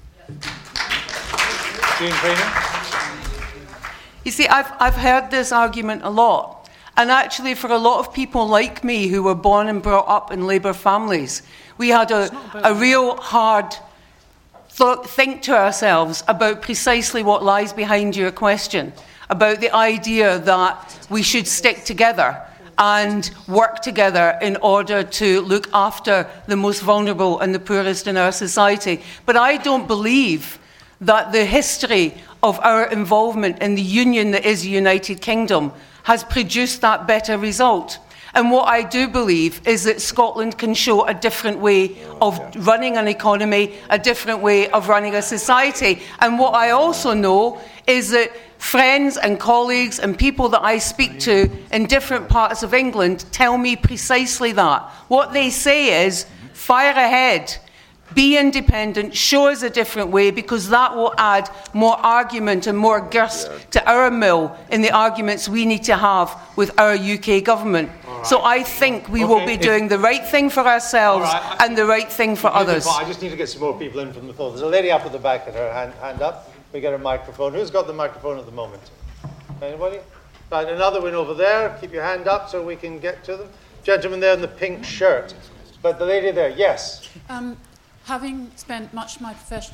Jean Freeman. You see, I've, I've heard this argument a lot. And actually, for a lot of people like me who were born and brought up in Labour families, we had a, a real hard th- think to ourselves about precisely what lies behind your question, about the idea that we should stick together and work together in order to look after the most vulnerable and the poorest in our society. But I don't believe that the history of our involvement in the union that is the United Kingdom has produced that better result. And what I do believe is that Scotland can show a different way of running an economy, a different way of running a society. And what I also know is that friends and colleagues and people that I speak to in different parts of England tell me precisely that. What they say is, fire ahead. Be independent, show us a different way, because that will add more argument and more girth to our mill in the arguments we need to have with our U K government. Right. So I think we okay. will be doing the right thing for ourselves right. and the right thing for others. I just need to get some more people in from the floor. There's a lady up at the back with her hand, hand up. We get a microphone. Who's got the microphone at the moment? Anybody? Right, another one over there. Keep your hand up so we can get to them. Gentleman there in the pink shirt. But the lady there, yes. Um, Having spent much of my professional